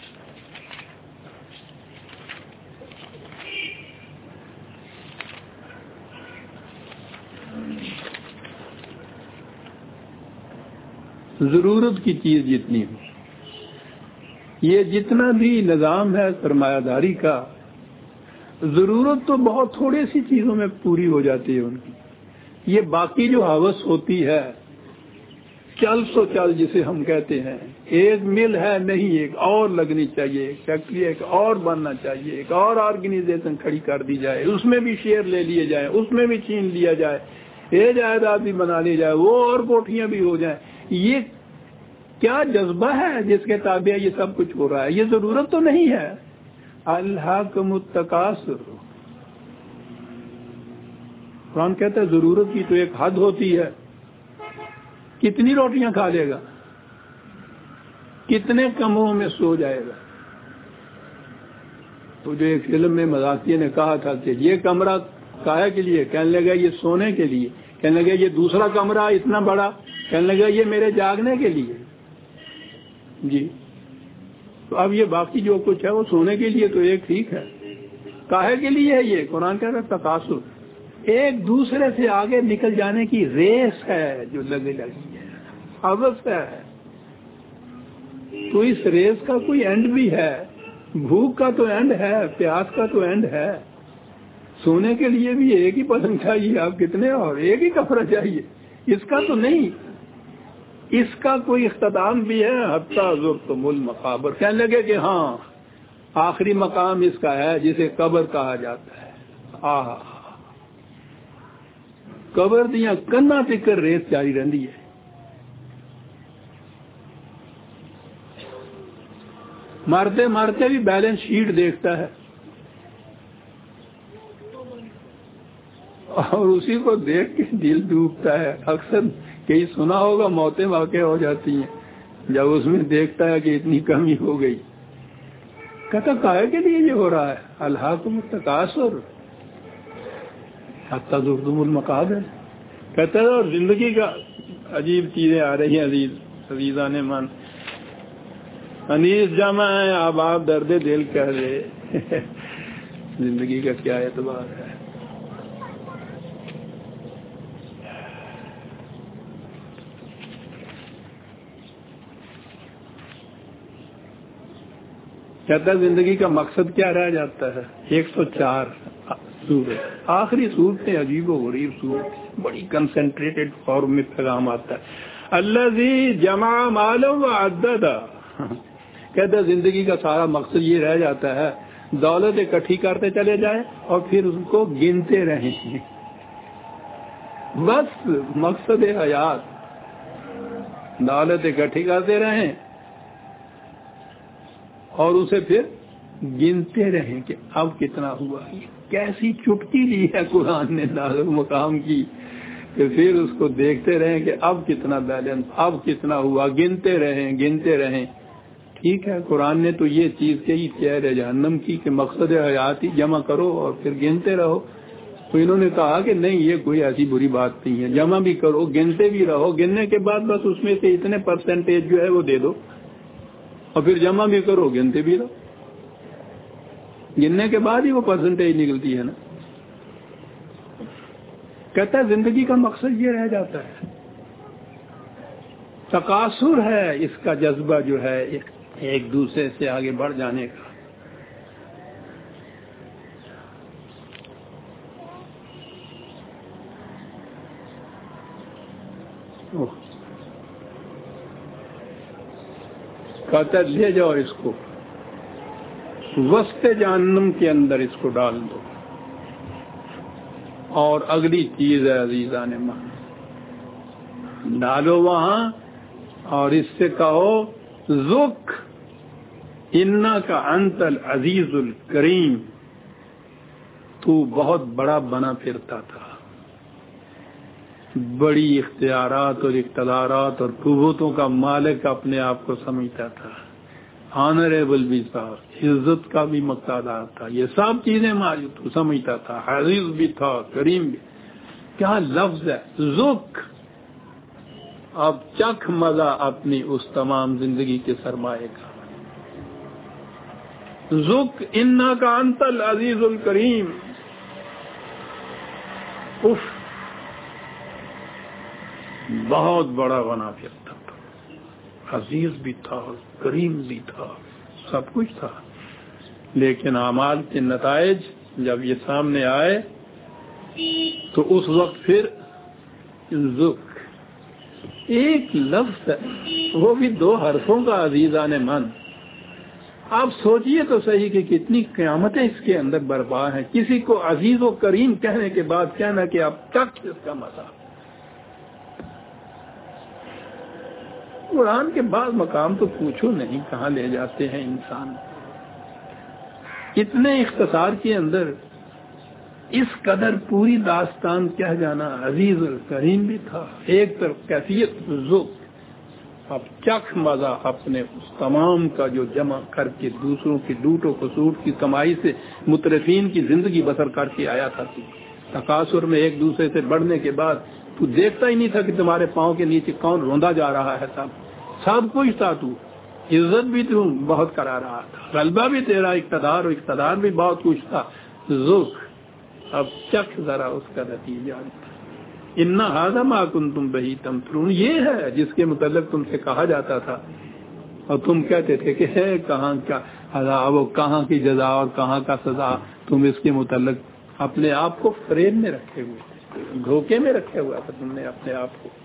ضرورت کی چیز جتنی ہو، یہ جتنا بھی نظام ہے سرمایہ داری کا، ضرورت تو بہت تھوڑی سی چیزوں میں پوری ہو جاتی ہے ان کی، یہ باقی جو ہوس ہوتی ہے، چل سو چل جسے ہم کہتے ہیں، ایک مل ہے نہیں ایک اور لگنی چاہیے، ایک فیکٹری ایک اور بننا چاہیے، ایک اور آرگنائزیشن کھڑی کر دی جائے، اس میں بھی شیئر لے لیے جائیں، اس میں بھی چھین لیا جائے، یہ جائیداد بھی بنا لی جائے، وہ اور کوٹھیاں بھی ہو جائیں۔ یہ کیا جذبہ ہے جس کے تابع یہ سب کچھ ہو رہا ہے؟ یہ ضرورت تو نہیں ہے۔ الہاکم التکاثر، قرآن کہتا ہے ضرورت کی تو ایک حد ہوتی ہے، کتنی روٹیاں کھا لے گا، کتنے کمروں میں سو جائے گا۔ تو جو ایک فلم میں مزاحیہ نے کہا تھا کہ یہ کمرہ کاہے کے لیے، کہنے لگا یہ سونے کے لیے، کہنے لگا یہ دوسرا کمرہ اتنا بڑا، کہنے لگا یہ میرے جاگنے کے لیے۔ جی تو اب یہ باقی جو کچھ ہے وہ سونے کے لیے تو ایک ٹھیک ہے، کاہے کے لیے ہے یہ؟ قرآن کہہ رہا ہے تکاثر، ایک دوسرے سے آگے نکل جانے کی ریس ہے جو لگی ہے، حوث ہے۔ تو اس ریس کا کوئی اینڈ بھی ہے، بھوک کا تو اینڈ ہے، پیاس کا تو اینڈ ہے، سونے کے لیے بھی ایک ہی پلنگ چاہیے، آپ کتنے اور ایک ہی کمرہ چاہیے، اس کا تو نہیں، اس کا کوئی اختتام بھی ہے۔ حتی زرتم المقابر، کہنے لگے کہ ہاں آخری مقام اس کا ہے جسے قبر کہا جاتا ہے۔ قبر دیاں کنا تکر ریس جاری رہندی ہے۔ مارتے مارتے بھی بیلنس شیٹ دیکھتا ہے اور اسی کو دیکھ کے دل ڈوبتا ہے. اکثر کہیں سنا ہوگا موتیں واقع ہو جاتی ہیں جب اس میں دیکھتا ہے کہ اتنی کمی ہو گئی. کہتا کاہے کے لیے یہ ہو رہا ہے؟ الہاکم التکاثر حتی زرتم المقابر. کہتا ہے اور زندگی کا عجیب چیزیں آ رہی ہیں عزیزان من. انیس جمع ہے اب آپ درد دل کہہ رہے زندگی کا کیا اعتبار ہے. کہتا ہے زندگی کا مقصد کیا رہ جاتا ہے؟ 104 سورت، آخری صورت عجیب و غریب صورت، بڑی کنسنٹریٹڈ فارم میں پیغام آتا ہے. الذی جمع مالا وعددا. کہتا ہے زندگی کا سارا مقصد یہ رہ جاتا ہے دولت اکٹھی کرتے چلے جائیں اور پھر اس کو گنتے رہیں. بس مقصد حیات دولت اکٹھی کرتے رہیں اور اسے پھر گنتے رہیں کہ اب کتنا ہوا. کیسی چٹکی لی ہے قرآن نے نازل مقام کی کہ پھر اس کو دیکھتے رہیں کہ اب کتنا بیلنس، اب کتنا ہوا، گنتے رہیں. ٹھیک ہے، قرآن نے تو یہ چیز کہی سیر جہنم کی کہ مقصد حیات ہی جمع کرو اور پھر گنتے رہو. تو انہوں نے کہا کہ نہیں، یہ کوئی ایسی بری بات نہیں ہے، جمع بھی کرو، گنتے بھی رہو، گننے کے بعد بس اس میں سے اتنے پرسنٹیج جو ہے وہ دے دو اور پھر جمع بھی کرو، گنتے بھی رہو. گننے کے بعد ہی وہ پرسنٹیج نکلتی ہے نا. کہتا ہے زندگی کا مقصد یہ رہ جاتا ہے. تکاثر ہے اس کا جذبہ جو ہے ایک دوسرے سے آگے بڑھ جانے کا. کہتا ہے لے جاؤ اس کو وسط جہنم کے اندر، اس کو ڈال دو. اور اگلی چیز ہے عزیزان من، ڈالو وہاں اور اس سے کہو ذق انک انت العزیز الکریم. تو بہت بڑا بنا پھرتا تھا، بڑی اختیارات اور اقتدارات اور قوتوں کا مالک اپنے آپ کو سمجھتا تھا، آنریبل بھی تھا، عزت کا بھی مقتدر تھا، یہ سب چیزیں تو سمجھتا تھا، عزیز بھی تھا، کریم بھی. کیا لفظ ہے ذق. اب چکھ مزہ اپنی اس تمام زندگی کے سرمایہ کا. ذق انک انت العزیز الکریم. اف، بہت بڑا بنا پھرتا تھا، عزیز بھی تھا، کریم بھی تھا، سب کچھ تھا. لیکن اعمال کے نتائج جب یہ سامنے آئے تو اس وقت پھر ذق ایک لفظ ہے، وہ بھی 2 حرفوں کا عزیزان من. آپ سوچئے تو صحیح کہ کتنی قیامتیں اس کے اندر برپا ہیں. کسی کو عزیز و کریم کہنے کے بعد کہنا کہ اب تک اس کا مزہ. قرآن کے بعض مقام تو پوچھو نہیں کہاں لے جاتے ہیں انسان. اتنے اختصار کے اندر اس قدر پوری داستان کہہ جانا. عزیز الکریم بھی تھا، ایک طرف کیفیت ذوق، اب چکھ مزہ اپنے اس تمام کا جو جمع کر کے دوسروں کی لوٹ و خسوٹ کی کمائی سے مترفین کی زندگی بسر کر کے آیا تھا. تکاثر میں ایک دوسرے سے بڑھنے کے بعد تو دیکھتا ہی نہیں تھا کہ تمہارے پاؤں کے نیچے کون روندا جا رہا ہے. سب کچھ تھا، تو عزت بھی تو بہت کرا رہا تھا، غلبہ بھی تیرا، اقتدار بھی بہت کچھ تھا. ذوق اب چکھ ذرا اس کا نتیجہ. ان ھذا ما کنتم بہ تمترون، یہ ہے جس کے متعلق تم سے کہا جاتا تھا اور تم کہتے تھے کہ ہے کہاں کا عذاب، کہاں کی جزا اور کہاں کا سزا. تم اس کے متعلق اپنے آپ کو فریب میں رکھے ہوئے تھے، دھوکے میں رکھے ہوا تھا تم نے اپنے آپ کو.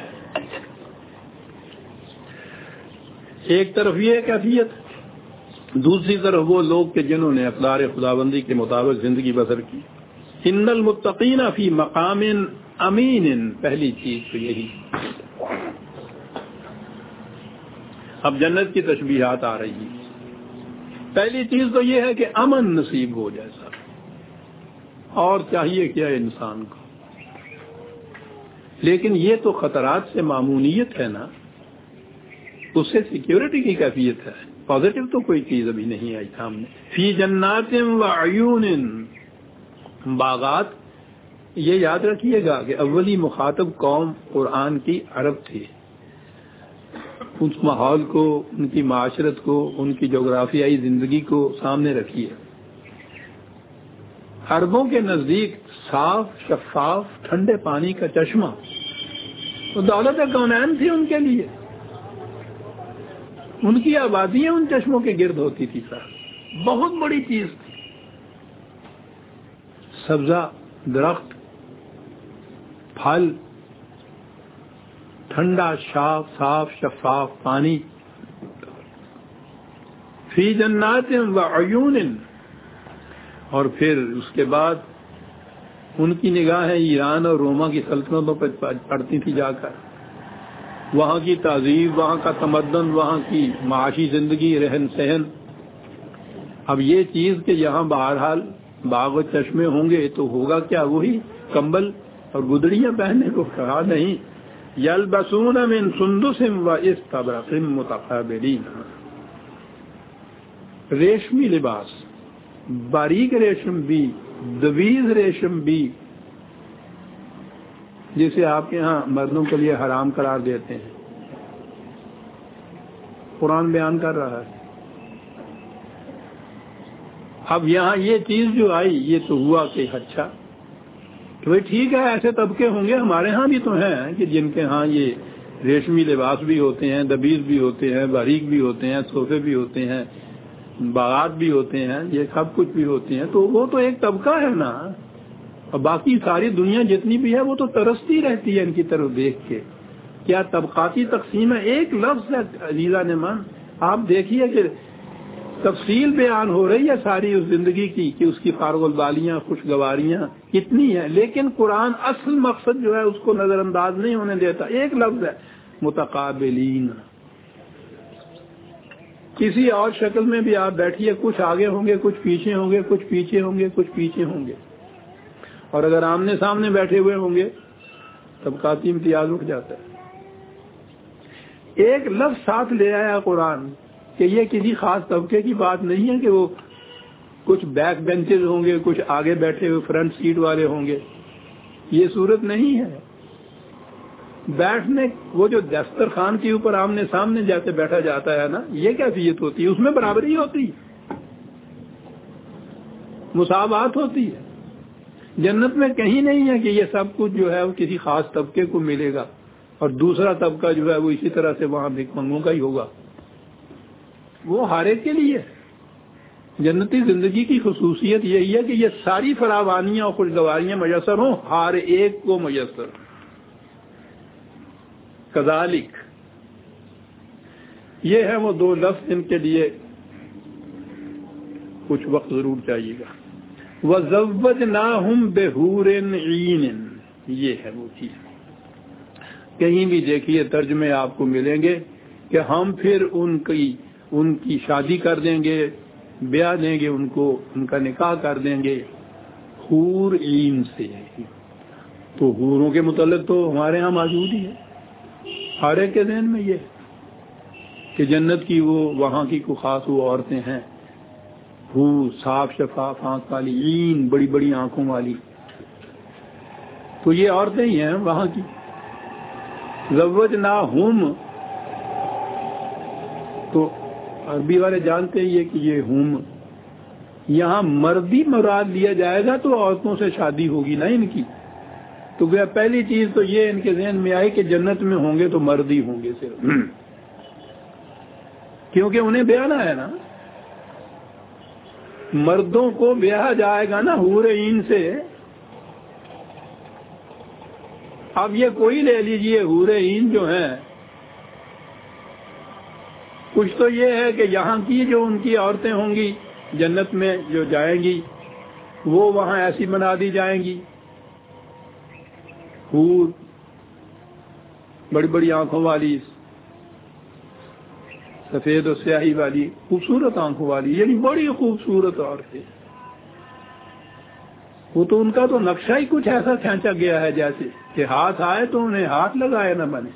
ایک طرف یہ کیفیت دوسری طرف وہ لوگ کہ جنہوں نے اقدار خداوندی کے مطابق زندگی بسر کی. ان المتقین فی مقام امین، پہلی چیز تو یہی. اب جنت کی تشبیہات آ رہی ہیں. پہلی چیز تو یہ ہے کہ امن نصیب ہو جائے سر، اور چاہیے کیا انسان کو. لیکن یہ تو خطرات سے معمونیت ہے نا، اس سے سیکیورٹی کی کیفیت ہے. پازیٹو تو کوئی چیز ابھی نہیں آئی سامنے. فی جنات و عیون، باغات. یہ یاد رکھیے گا کہ اولی مخاطب قوم قرآن کی عرب تھی. اس ماحول کو، ان کی معاشرت کو، ان کی جغرافیائی زندگی کو سامنے رکھیے. عربوں کے نزدیک صاف شفاف ٹھنڈے پانی کا چشمہ تو دولت کونین تھی ان کے لیے. ان کی آبادیاں ان چشموں کے گرد ہوتی تھی سر. بہت بڑی چیز تھی. سبزہ، درخت، پھل، ٹھنڈا صاف شفاف پانی. فی جنات و عیون. اور پھر اس کے بعد ان کی نگاہیں ایران اور روما کی سلطنتوں پر پڑتی تھی جا کر. وہاں کی تہذیب، وہاں کا تمدن، وہاں کی معاشی زندگی، رہن سہن. اب یہ چیز کہ یہاں بہرحال باغ و چشمے ہوں گے تو ہوگا کیا؟ وہی کمبل اور گدڑیاں پہننے کو کہا نہیں. یلبسون من سندس و استبرق متقابلین. ریشمی لباس، باریک ریشم بھی، دویز ریشم بھی، جسے آپ کے ہاں مردوں کے لیے حرام قرار دیتے ہیں، قرآن بیان کر رہا ہے. اب یہاں یہ چیز جو آئی، یہ تو ہوا کہ اچھا کہ بھائی ٹھیک ہے، ایسے طبقے ہوں گے، ہمارے ہاں بھی تو ہیں کہ جن کے ہاں یہ ریشمی لباس بھی ہوتے ہیں، دبیز بھی ہوتے ہیں، باریک بھی ہوتے ہیں، صوفے بھی ہوتے ہیں، باغات بھی ہوتے ہیں، یہ سب کچھ بھی ہوتے ہیں. تو وہ تو ایک طبقہ ہے نا. اور باقی ساری دنیا جتنی بھی ہے وہ تو ترستی رہتی ہے ان کی طرف دیکھ کے. کیا طبقاتی تقسیم ہے؟ ایک لفظ ہے عزیزہ نمان. آپ دیکھیے کہ تفصیل بیان ہو رہی ہے ساری اس زندگی کی کہ اس کی فارغ البالیاں، خوشگواریاں کتنی ہیں، لیکن قرآن اصل مقصد جو ہے اس کو نظر انداز نہیں ہونے دیتا. ایک لفظ ہے متقابلین. کسی اور شکل میں بھی آپ بیٹھیے، کچھ آگے ہوں گے، کچھ پیچھے ہوں گے، کچھ پیچھے ہوں گے، کچھ پیچھے ہوں گے. اور اگر آمنے سامنے بیٹھے ہوئے ہوں گے طبقاتی امتیاز اٹھ جاتا ہے. ایک لفظ ساتھ لے آیا قرآن کہ یہ کسی خاص طبقے کی بات نہیں ہے کہ وہ کچھ بیک بینچز ہوں گے، کچھ آگے بیٹھے ہوئے فرنٹ سیٹ والے ہوں گے. یہ صورت نہیں ہے. بیٹھنے، وہ جو دسترخوان کے اوپر آمنے سامنے جیسے بیٹھا جاتا ہے نا، یہ کیفیت ہوتی ہے. اس میں برابری ہوتی ہے، مساوات ہوتی ہے. جنت میں کہیں نہیں ہے کہ یہ سب کچھ جو ہے وہ کسی خاص طبقے کو ملے گا اور دوسرا طبقہ جو ہے وہ اسی طرح سے وہاں بھیک منگوں کا ہی ہوگا. وہ ہر ایک کے لیے. جنتی زندگی کی خصوصیت یہی ہے کہ یہ ساری فراوانیاں اور خوشگواریاں میسر ہوں، ہر ایک کو میسر. کذالک، یہ ہے وہ دو لفظ جن کے لیے کچھ وقت ضرور چاہیے گا. وَزَوَّجْنَاهُمْ بِحُورٍ عِینٍ. یہ ہے وہ چیز. کہیں بھی دیکھیے ترجمے آپ کو ملیں گے کہ ہم پھر ان کی شادی کر دیں گے، بیاہ دیں گے، ان کو ان کا نکاح کر دیں گے حور عین سے. تو حوروں کے متعلق تو ہمارے ہاں موجود ہی ہے. ہر ایک کے ذہن میں یہ کہ جنت کی وہ وہاں کی کوئی خاص وہ عورتیں ہیں، حور صاف شفاف آنکھ والی، عین بڑی بڑی آنکھوں والی. تو یہ عورتیں ہی ہیں وہاں کی. زوجناہم، تو عربی والے جانتے ہی ہے کہ یہ ہم یہاں مردی مراد لیا جائے گا تو عورتوں سے شادی ہوگی نا ان کی. تو گیا پہلی چیز تو یہ ان کے ذہن میں آئی کہ جنت میں ہوں گے تو مرد ہی ہوں گے صرف، کیونکہ انہیں بیانا ہے نا. مردوں کو بیاہا جائے گا نا حور عین سے. اب یہ کوئی لے لیجئے، حور عین جو ہیں کچھ تو یہ ہے کہ یہاں کی جو ان کی عورتیں ہوں گی جنت میں جو جائیں گی وہ وہاں ایسی بنا دی جائیں گی، حور، بڑی بڑی آنکھوں والی، سفید و سیاہی والی، خوبصورت آنکھوں والی، یعنی بڑی خوبصورت عورتیں. وہ تو ان کا تو نقشہ ہی کچھ ایسا کھینچا گیا ہے جیسے کہ ہاتھ آئے تو انہیں ہاتھ لگائے نہ بنے.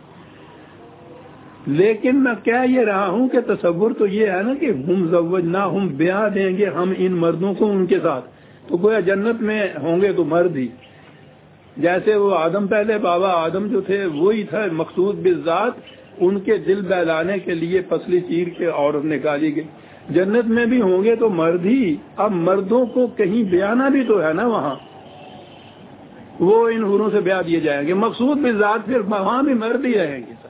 لیکن میں کہہ یہ رہا ہوں کہ تصور تو یہ ہے نا کہ ہم زوجنا، ہم بیاہ دیں گے ہم ان مردوں کو ان کے ساتھ. تو گویا جنت میں ہوں گے تو مرد ہی، جیسے وہ آدم، پہلے بابا آدم جو تھے وہی تھا مقصود بالذات، ان کے دل بہلانے کے لیے پسلی چیر کے عورت نکالی گئی. جنت میں بھی ہوں گے تو مرد ہی. اب مردوں کو کہیں بیانا بھی تو ہے نا وہاں، وہ ان حوروں سے بیاہ دیے جائیں گے، مقصود بالذات پھر وہاں بھی مرد ہی رہیں گے.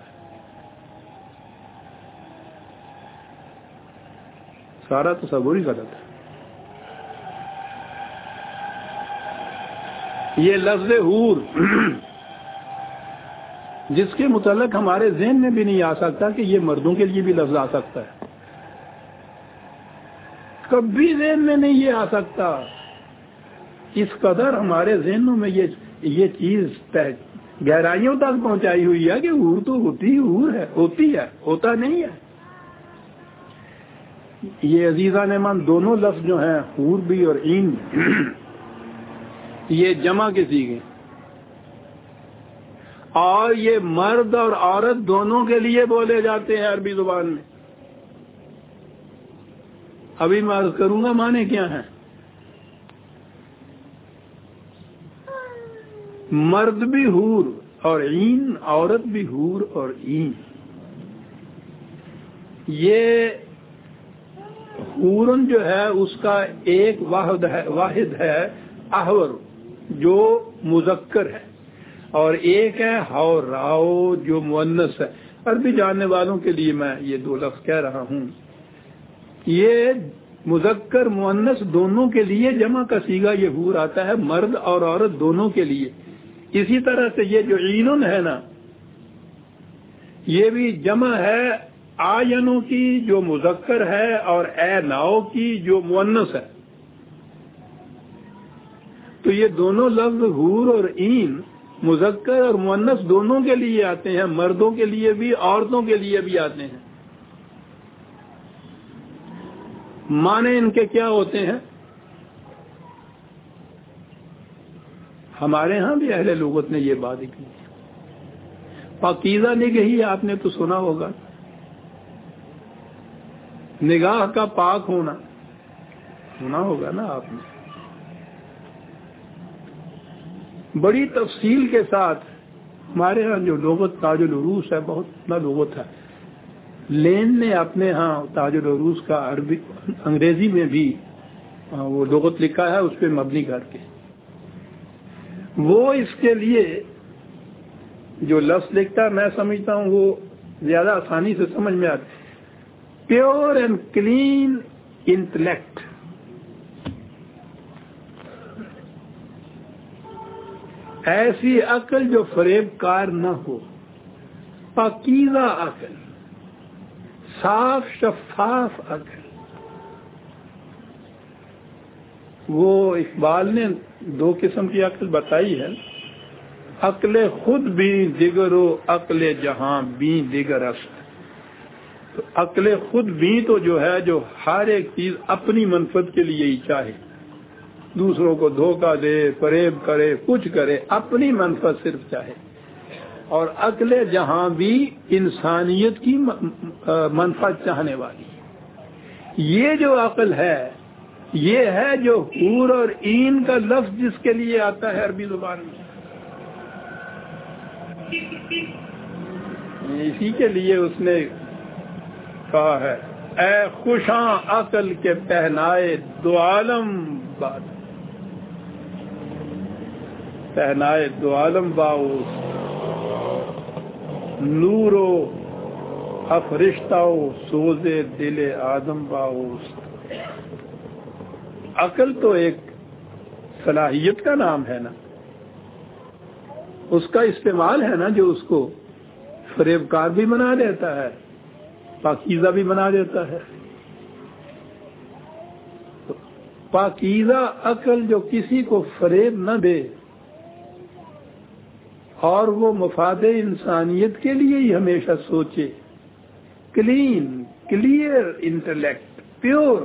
سارا تصور ہی غلط ہے. یہ لفظ حور جس کے متعلق ہمارے ذہن میں بھی نہیں آ سکتا کہ یہ مردوں کے لیے بھی لفظ آ سکتا ہے، کبھی ذہن میں نہیں یہ آ سکتا. اس قدر ہمارے ذہنوں میں یہ چیز گہرائیوں تک پہنچائی ہوئی ہے کہ حور تو حور ہے، ہوتی ہے، ہوتا نہیں ہے. یہ عزیزان من دونوں لفظ جو ہیں حور بھی اور عین یہ جمع کے صیغے، اور یہ مرد اور عورت دونوں کے لیے بولے جاتے ہیں عربی زبان میں. ابھی میں عرض کروں گا معنی کیا ہیں. مرد بھی حور اور عین، عورت بھی حور اور عین. یہ حورن جو ہے اس کا ایک واحد ہے احور جو مذکر ہے، اور ایک ہے حوراؤ جو مؤنث ہے. عربی جاننے والوں کے لیے میں یہ دو لفظ کہہ رہا ہوں. یہ مذکر مؤنث دونوں کے لیے جمع کا صیغہ یہ حور آتا ہے، مرد اور عورت دونوں کے لیے. اسی طرح سے یہ جو عینن ہے نا، یہ بھی جمع ہے آینوں کی جو مذکر ہے اور اے ناؤ کی جو مؤنث ہے. تو یہ دونوں لفظ حور اور عین مذکر اور مؤنث دونوں کے لیے آتے ہیں، مردوں کے لیے بھی عورتوں کے لیے بھی آتے ہیں. معنی ان کے کیا ہوتے ہیں؟ ہمارے ہاں بھی اہل لغت نے یہ بات کی. پاکیزہ نگہی آپ نے تو سنا ہوگا، نگاہ کا پاک ہونا سنا ہوگا نا آپ نے. بڑی تفصیل کے ساتھ ہمارے ہاں جو لغت تاج العروس ہے، بہت اتنا لغت ہے. لین نے اپنے ہاں تاج العروس کا عربی انگریزی میں بھی وہ لغت لکھا ہے، اس پہ مبنی کر کے وہ اس کے لیے جو لفظ لکھتا ہے میں سمجھتا ہوں وہ زیادہ آسانی سے سمجھ میں آتا ہے. پیور اینڈ کلین انٹلیکٹ، ایسی عقل جو فریب کار نہ ہو، پاکیزہ عقل، صاف شفاف عقل. وہ اقبال نے دو قسم کی عقل بتائی ہے، عقل خود بھی دیگر و عقل جہاں بھی دیگر است. تو عقل خود بھی تو جو ہے جو ہر ایک چیز اپنی منفعت کے لیے ہی چاہے، دوسروں کو دھوکہ دے، فریب کرے، کچھ کرے، اپنی منفعت صرف چاہے. اور عقل جہاں بھی انسانیت کی منفعت چاہنے والی. یہ جو عقل ہے یہ ہے جو حور اور عین کا لفظ جس کے لیے آتا ہے عربی زبان میں. اسی کے لیے اس نے کہا ہے اے خوشاں عقل کے پہنائے دو عالم باد، پہنائے دو عالم باؤس، نورو افرشتہ سوزے دل آدم باؤس. عقل تو ایک صلاحیت کا نام ہے نا، اس کا استعمال ہے نا جو اس کو فریب کار بھی بنا دیتا ہے پاکیزہ بھی بنا دیتا ہے. پاکیزہ عقل جو کسی کو فریب نہ دے اور وہ مفاد انسانیت کے لیے ہی ہمیشہ سوچے. کلین کلیئر انٹلیکٹ پیور،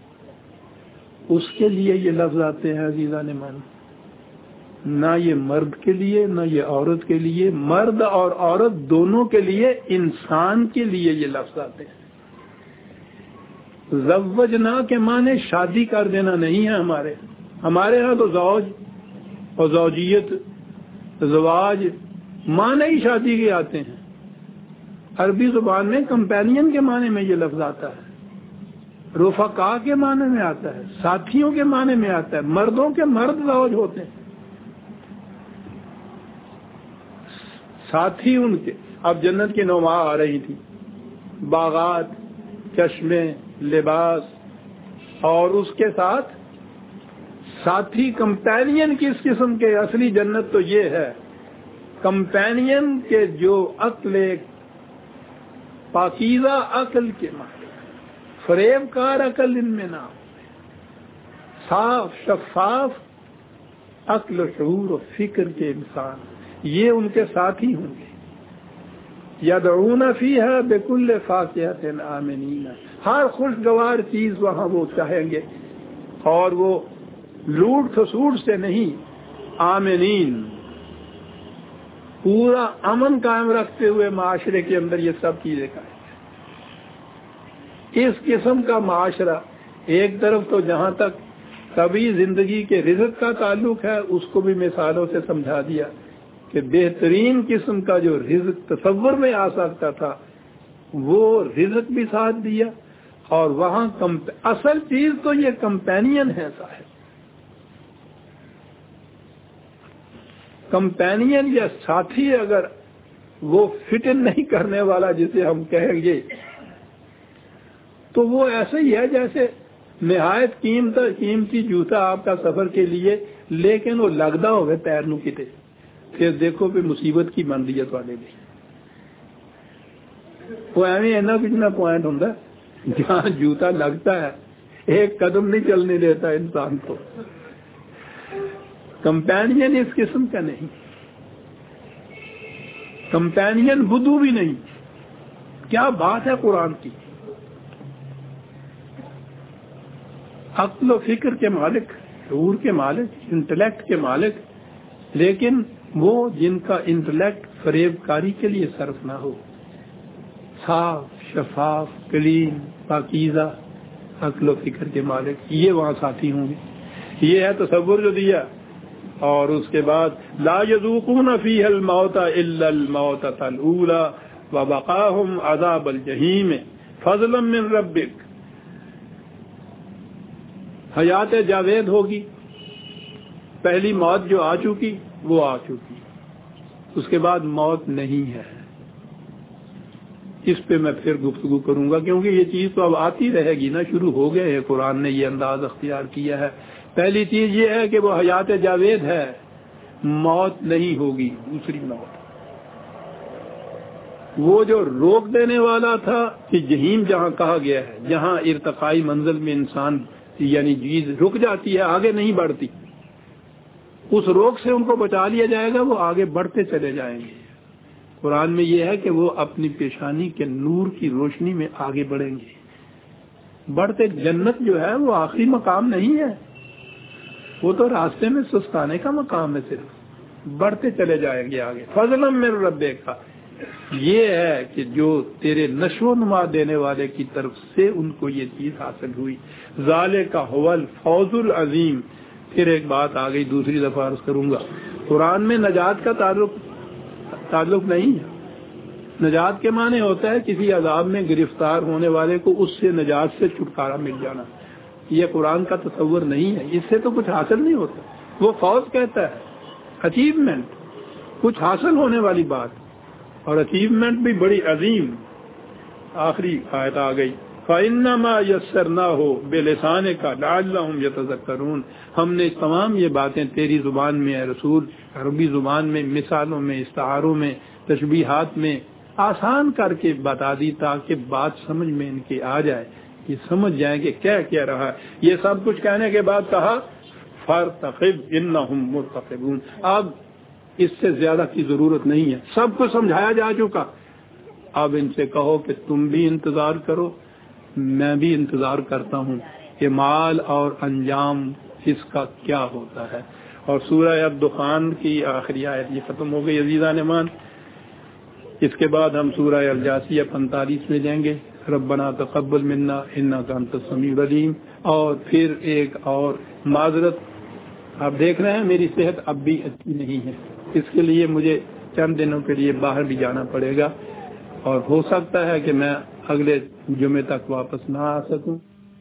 اس کے لیے یہ لفظ آتے ہیں عزیزان من. نہ یہ مرد کے لیے نہ یہ عورت کے لیے، مرد اور عورت دونوں کے لیے، انسان کے لیے یہ لفظ آتے ہیں. زوجنا کے معنی شادی کر دینا نہیں ہے. ہمارے ہاں تو زوج اور زوجیت، زواج معنی ہی شادی کے آتے ہیں. عربی زبان میں کمپینین کے معنی میں یہ لفظ آتا ہے، رفقا کے معنی میں آتا ہے، ساتھیوں کے معنی میں آتا ہے. مردوں کے مرد زوج ہوتے ہیں، ساتھی ان کے. اب جنت کی نما آ رہی تھی، باغات، چشمے، لباس، اور اس کے ساتھ ساتھی کمپینین کس قسم کے. اصلی جنت تو یہ ہے کمپینین کے جو عقل، پاکیزہ عقل کے مالک، فریب کار عقل ان میں نہ ہو، صاف شفاف عقل و شعور و فکر کے انسان، یہ ان کے ساتھی ہوں گے. یدعون فیہا بکل فاکہۃ آمنین، ہر خوشگوار چیز وہاں وہ چاہیں گے، اور وہ لوٹ کھسوٹ سے نہیں، آمنین، پورا امن قائم رکھتے ہوئے معاشرے کے اندر یہ سب چیزیں کھائیں گے. اس قسم کا معاشرہ ایک طرف تو جہاں تک کبھی زندگی کے رزق کا تعلق ہے اس کو بھی مثالوں سے سمجھا دیا کہ بہترین قسم کا جو رزق تصور میں آ سکتا تھا وہ رزق بھی ساتھ دیا. اور وہاں اصل چیز تو یہ کمپینین ہے صاحب. کمپینین یا ساتھی اگر وہ فٹ ان نہیں کرنے والا جسے ہم کہیں گے تو وہ ایسے ہی ہے جیسے نہایت قیمتی جوتا آپ کا سفر کے لیے، لیکن وہ لگتا ہوگا پیر نو کتے، پھر دیکھو پھر مصیبت کی بندیت والے بھی. وہ ایویں اینا کتنا پوائنٹ ہوں جہاں جوتا لگتا ہے ایک قدم نہیں چلنے دیتا انسان کو. کمپینین اس قسم کا نہیں، کمپینین بدو بھی نہیں. کیا بات ہے قرآن کی. عقل و فکر کے مالک، شعور کے مالک، انٹلیکٹ کے مالک، لیکن وہ جن کا انٹلیکٹ فریب کاری کے لیے صرف نہ ہو. صاف شفاف کلین پاکیزہ عقل و فکر کے مالک، یہ وہاں ساتھی ہوں گے. یہ ہے تصور جو دیا. اور اس کے بعد لا یذوقون فیہا الموت الا الموتۃ الاولی وبقاہم عذاب الجحیم فضلا من ربک. حیات جاوید ہوگی، پہلی موت جو آ چکی وہ آ چکی، اس کے بعد موت نہیں ہے. اس پہ میں پھر گفتگو کروں گا کیونکہ یہ چیز تو اب آتی رہے گی نا، شروع ہو گئے ہیں، قرآن نے یہ انداز اختیار کیا ہے. پہلی چیز یہ ہے کہ وہ حیات جاوید ہے، موت نہیں ہوگی. دوسری موت وہ جو روک دینے والا تھا کہ جہیم جہاں کہا گیا ہے، جہاں ارتقائی منزل میں انسان یعنی چیز رک جاتی ہے، آگے نہیں بڑھتی، اس روک سے ان کو بچا لیا جائے گا، وہ آگے بڑھتے چلے جائیں گے. قرآن میں یہ ہے کہ وہ اپنی پیشانی کے نور کی روشنی میں آگے بڑھیں گے. بڑھتے جنت جو ہے وہ آخری مقام نہیں ہے، وہ تو راستے میں سستانے کا مقام ہے. صرف بڑھتے چلے جائیں گے آگے. فضلا من ربک کا یہ ہے کہ جو تیرے نشو و نما دینے والے کی طرف سے ان کو یہ چیز حاصل ہوئی. ذالک هو الفوز العظیم. پھر ایک بات آ گئی، دوسری دفعہ عرض کروں گا. قرآن میں نجات کا تعلق نہیں ہے. نجات کے معنی ہوتا ہے کسی عذاب میں گرفتار ہونے والے کو اس سے نجات سے چھٹکارا مل جانا. یہ قرآن کا تصور نہیں ہے، اس سے تو کچھ حاصل نہیں ہوتا. وہ فوز کہتا ہے، اچیومنٹ، کچھ حاصل ہونے والی بات، اور اچیومنٹ بھی بڑی عظیم. آخری آیت آ گئی، فَإِنَّمَا يَسَّرْنَاهُ بِلِسَانِكَ لَعَلَّهُمْ يَتَذَكَّرُونَ. ہم نے تمام یہ باتیں تیری زبان میں اے رسول، عربی زبان میں، مثالوں میں، استعاروں میں، تشبیہات میں آسان کر کے بتا دی تاکہ بات سمجھ میں ان کی آ جائے، کہ سمجھ جائیں کہ کیا کہہ رہا ہے۔ یہ سب کچھ کہنے کے بعد کہا فارتقب انہم مرتقبون، اب اس سے زیادہ کی ضرورت نہیں ہے، سب کو سمجھایا جا چکا۔ اب ان سے کہو کہ تم بھی انتظار کرو، میں بھی انتظار کرتا ہوں کہ مال اور انجام اس کا کیا ہوتا ہے۔ اور سورہ الدخان کی آخری آیت یہ ختم ہو گئی عزیزان مان۔ اس کے بعد ہم سورہ الجاثیہ 45 میں جائیں گے، ربنا تقبل منا انک انت السمیع العلیم۔ اور پھر ایک اور معذرت، آپ دیکھ رہے ہیں میری صحت اب بھی اچھی نہیں ہے، اس کے لیے مجھے چند دنوں کے لیے باہر بھی جانا پڑے گا، اور ہو سکتا ہے کہ میں اگلے جمعے تک واپس نہ آ سکوں۔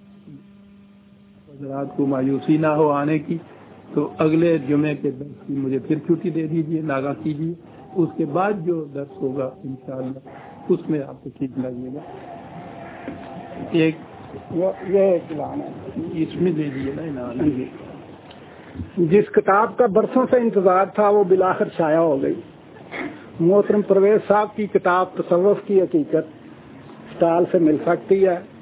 حضرات کو مایوسی نہ ہو آنے کی، تو اگلے جمعے کے درس کی مجھے پھر چھٹی دے دیجیے، ناگا کیجیے۔ اس کے بعد جو درس ہوگا انشاءاللہ اس میں آپ کو ٹھیک لگے گا۔ ایک اعلان ہے، اس میں دے دیجیے نا انعام۔ جس کتاب کا برسوں سے انتظار تھا وہ بالآخر شائع ہو گئی۔ محترم پرویز صاحب کی کتاب تصوف کی حقیقت اسٹال سے مل سکتی ہے۔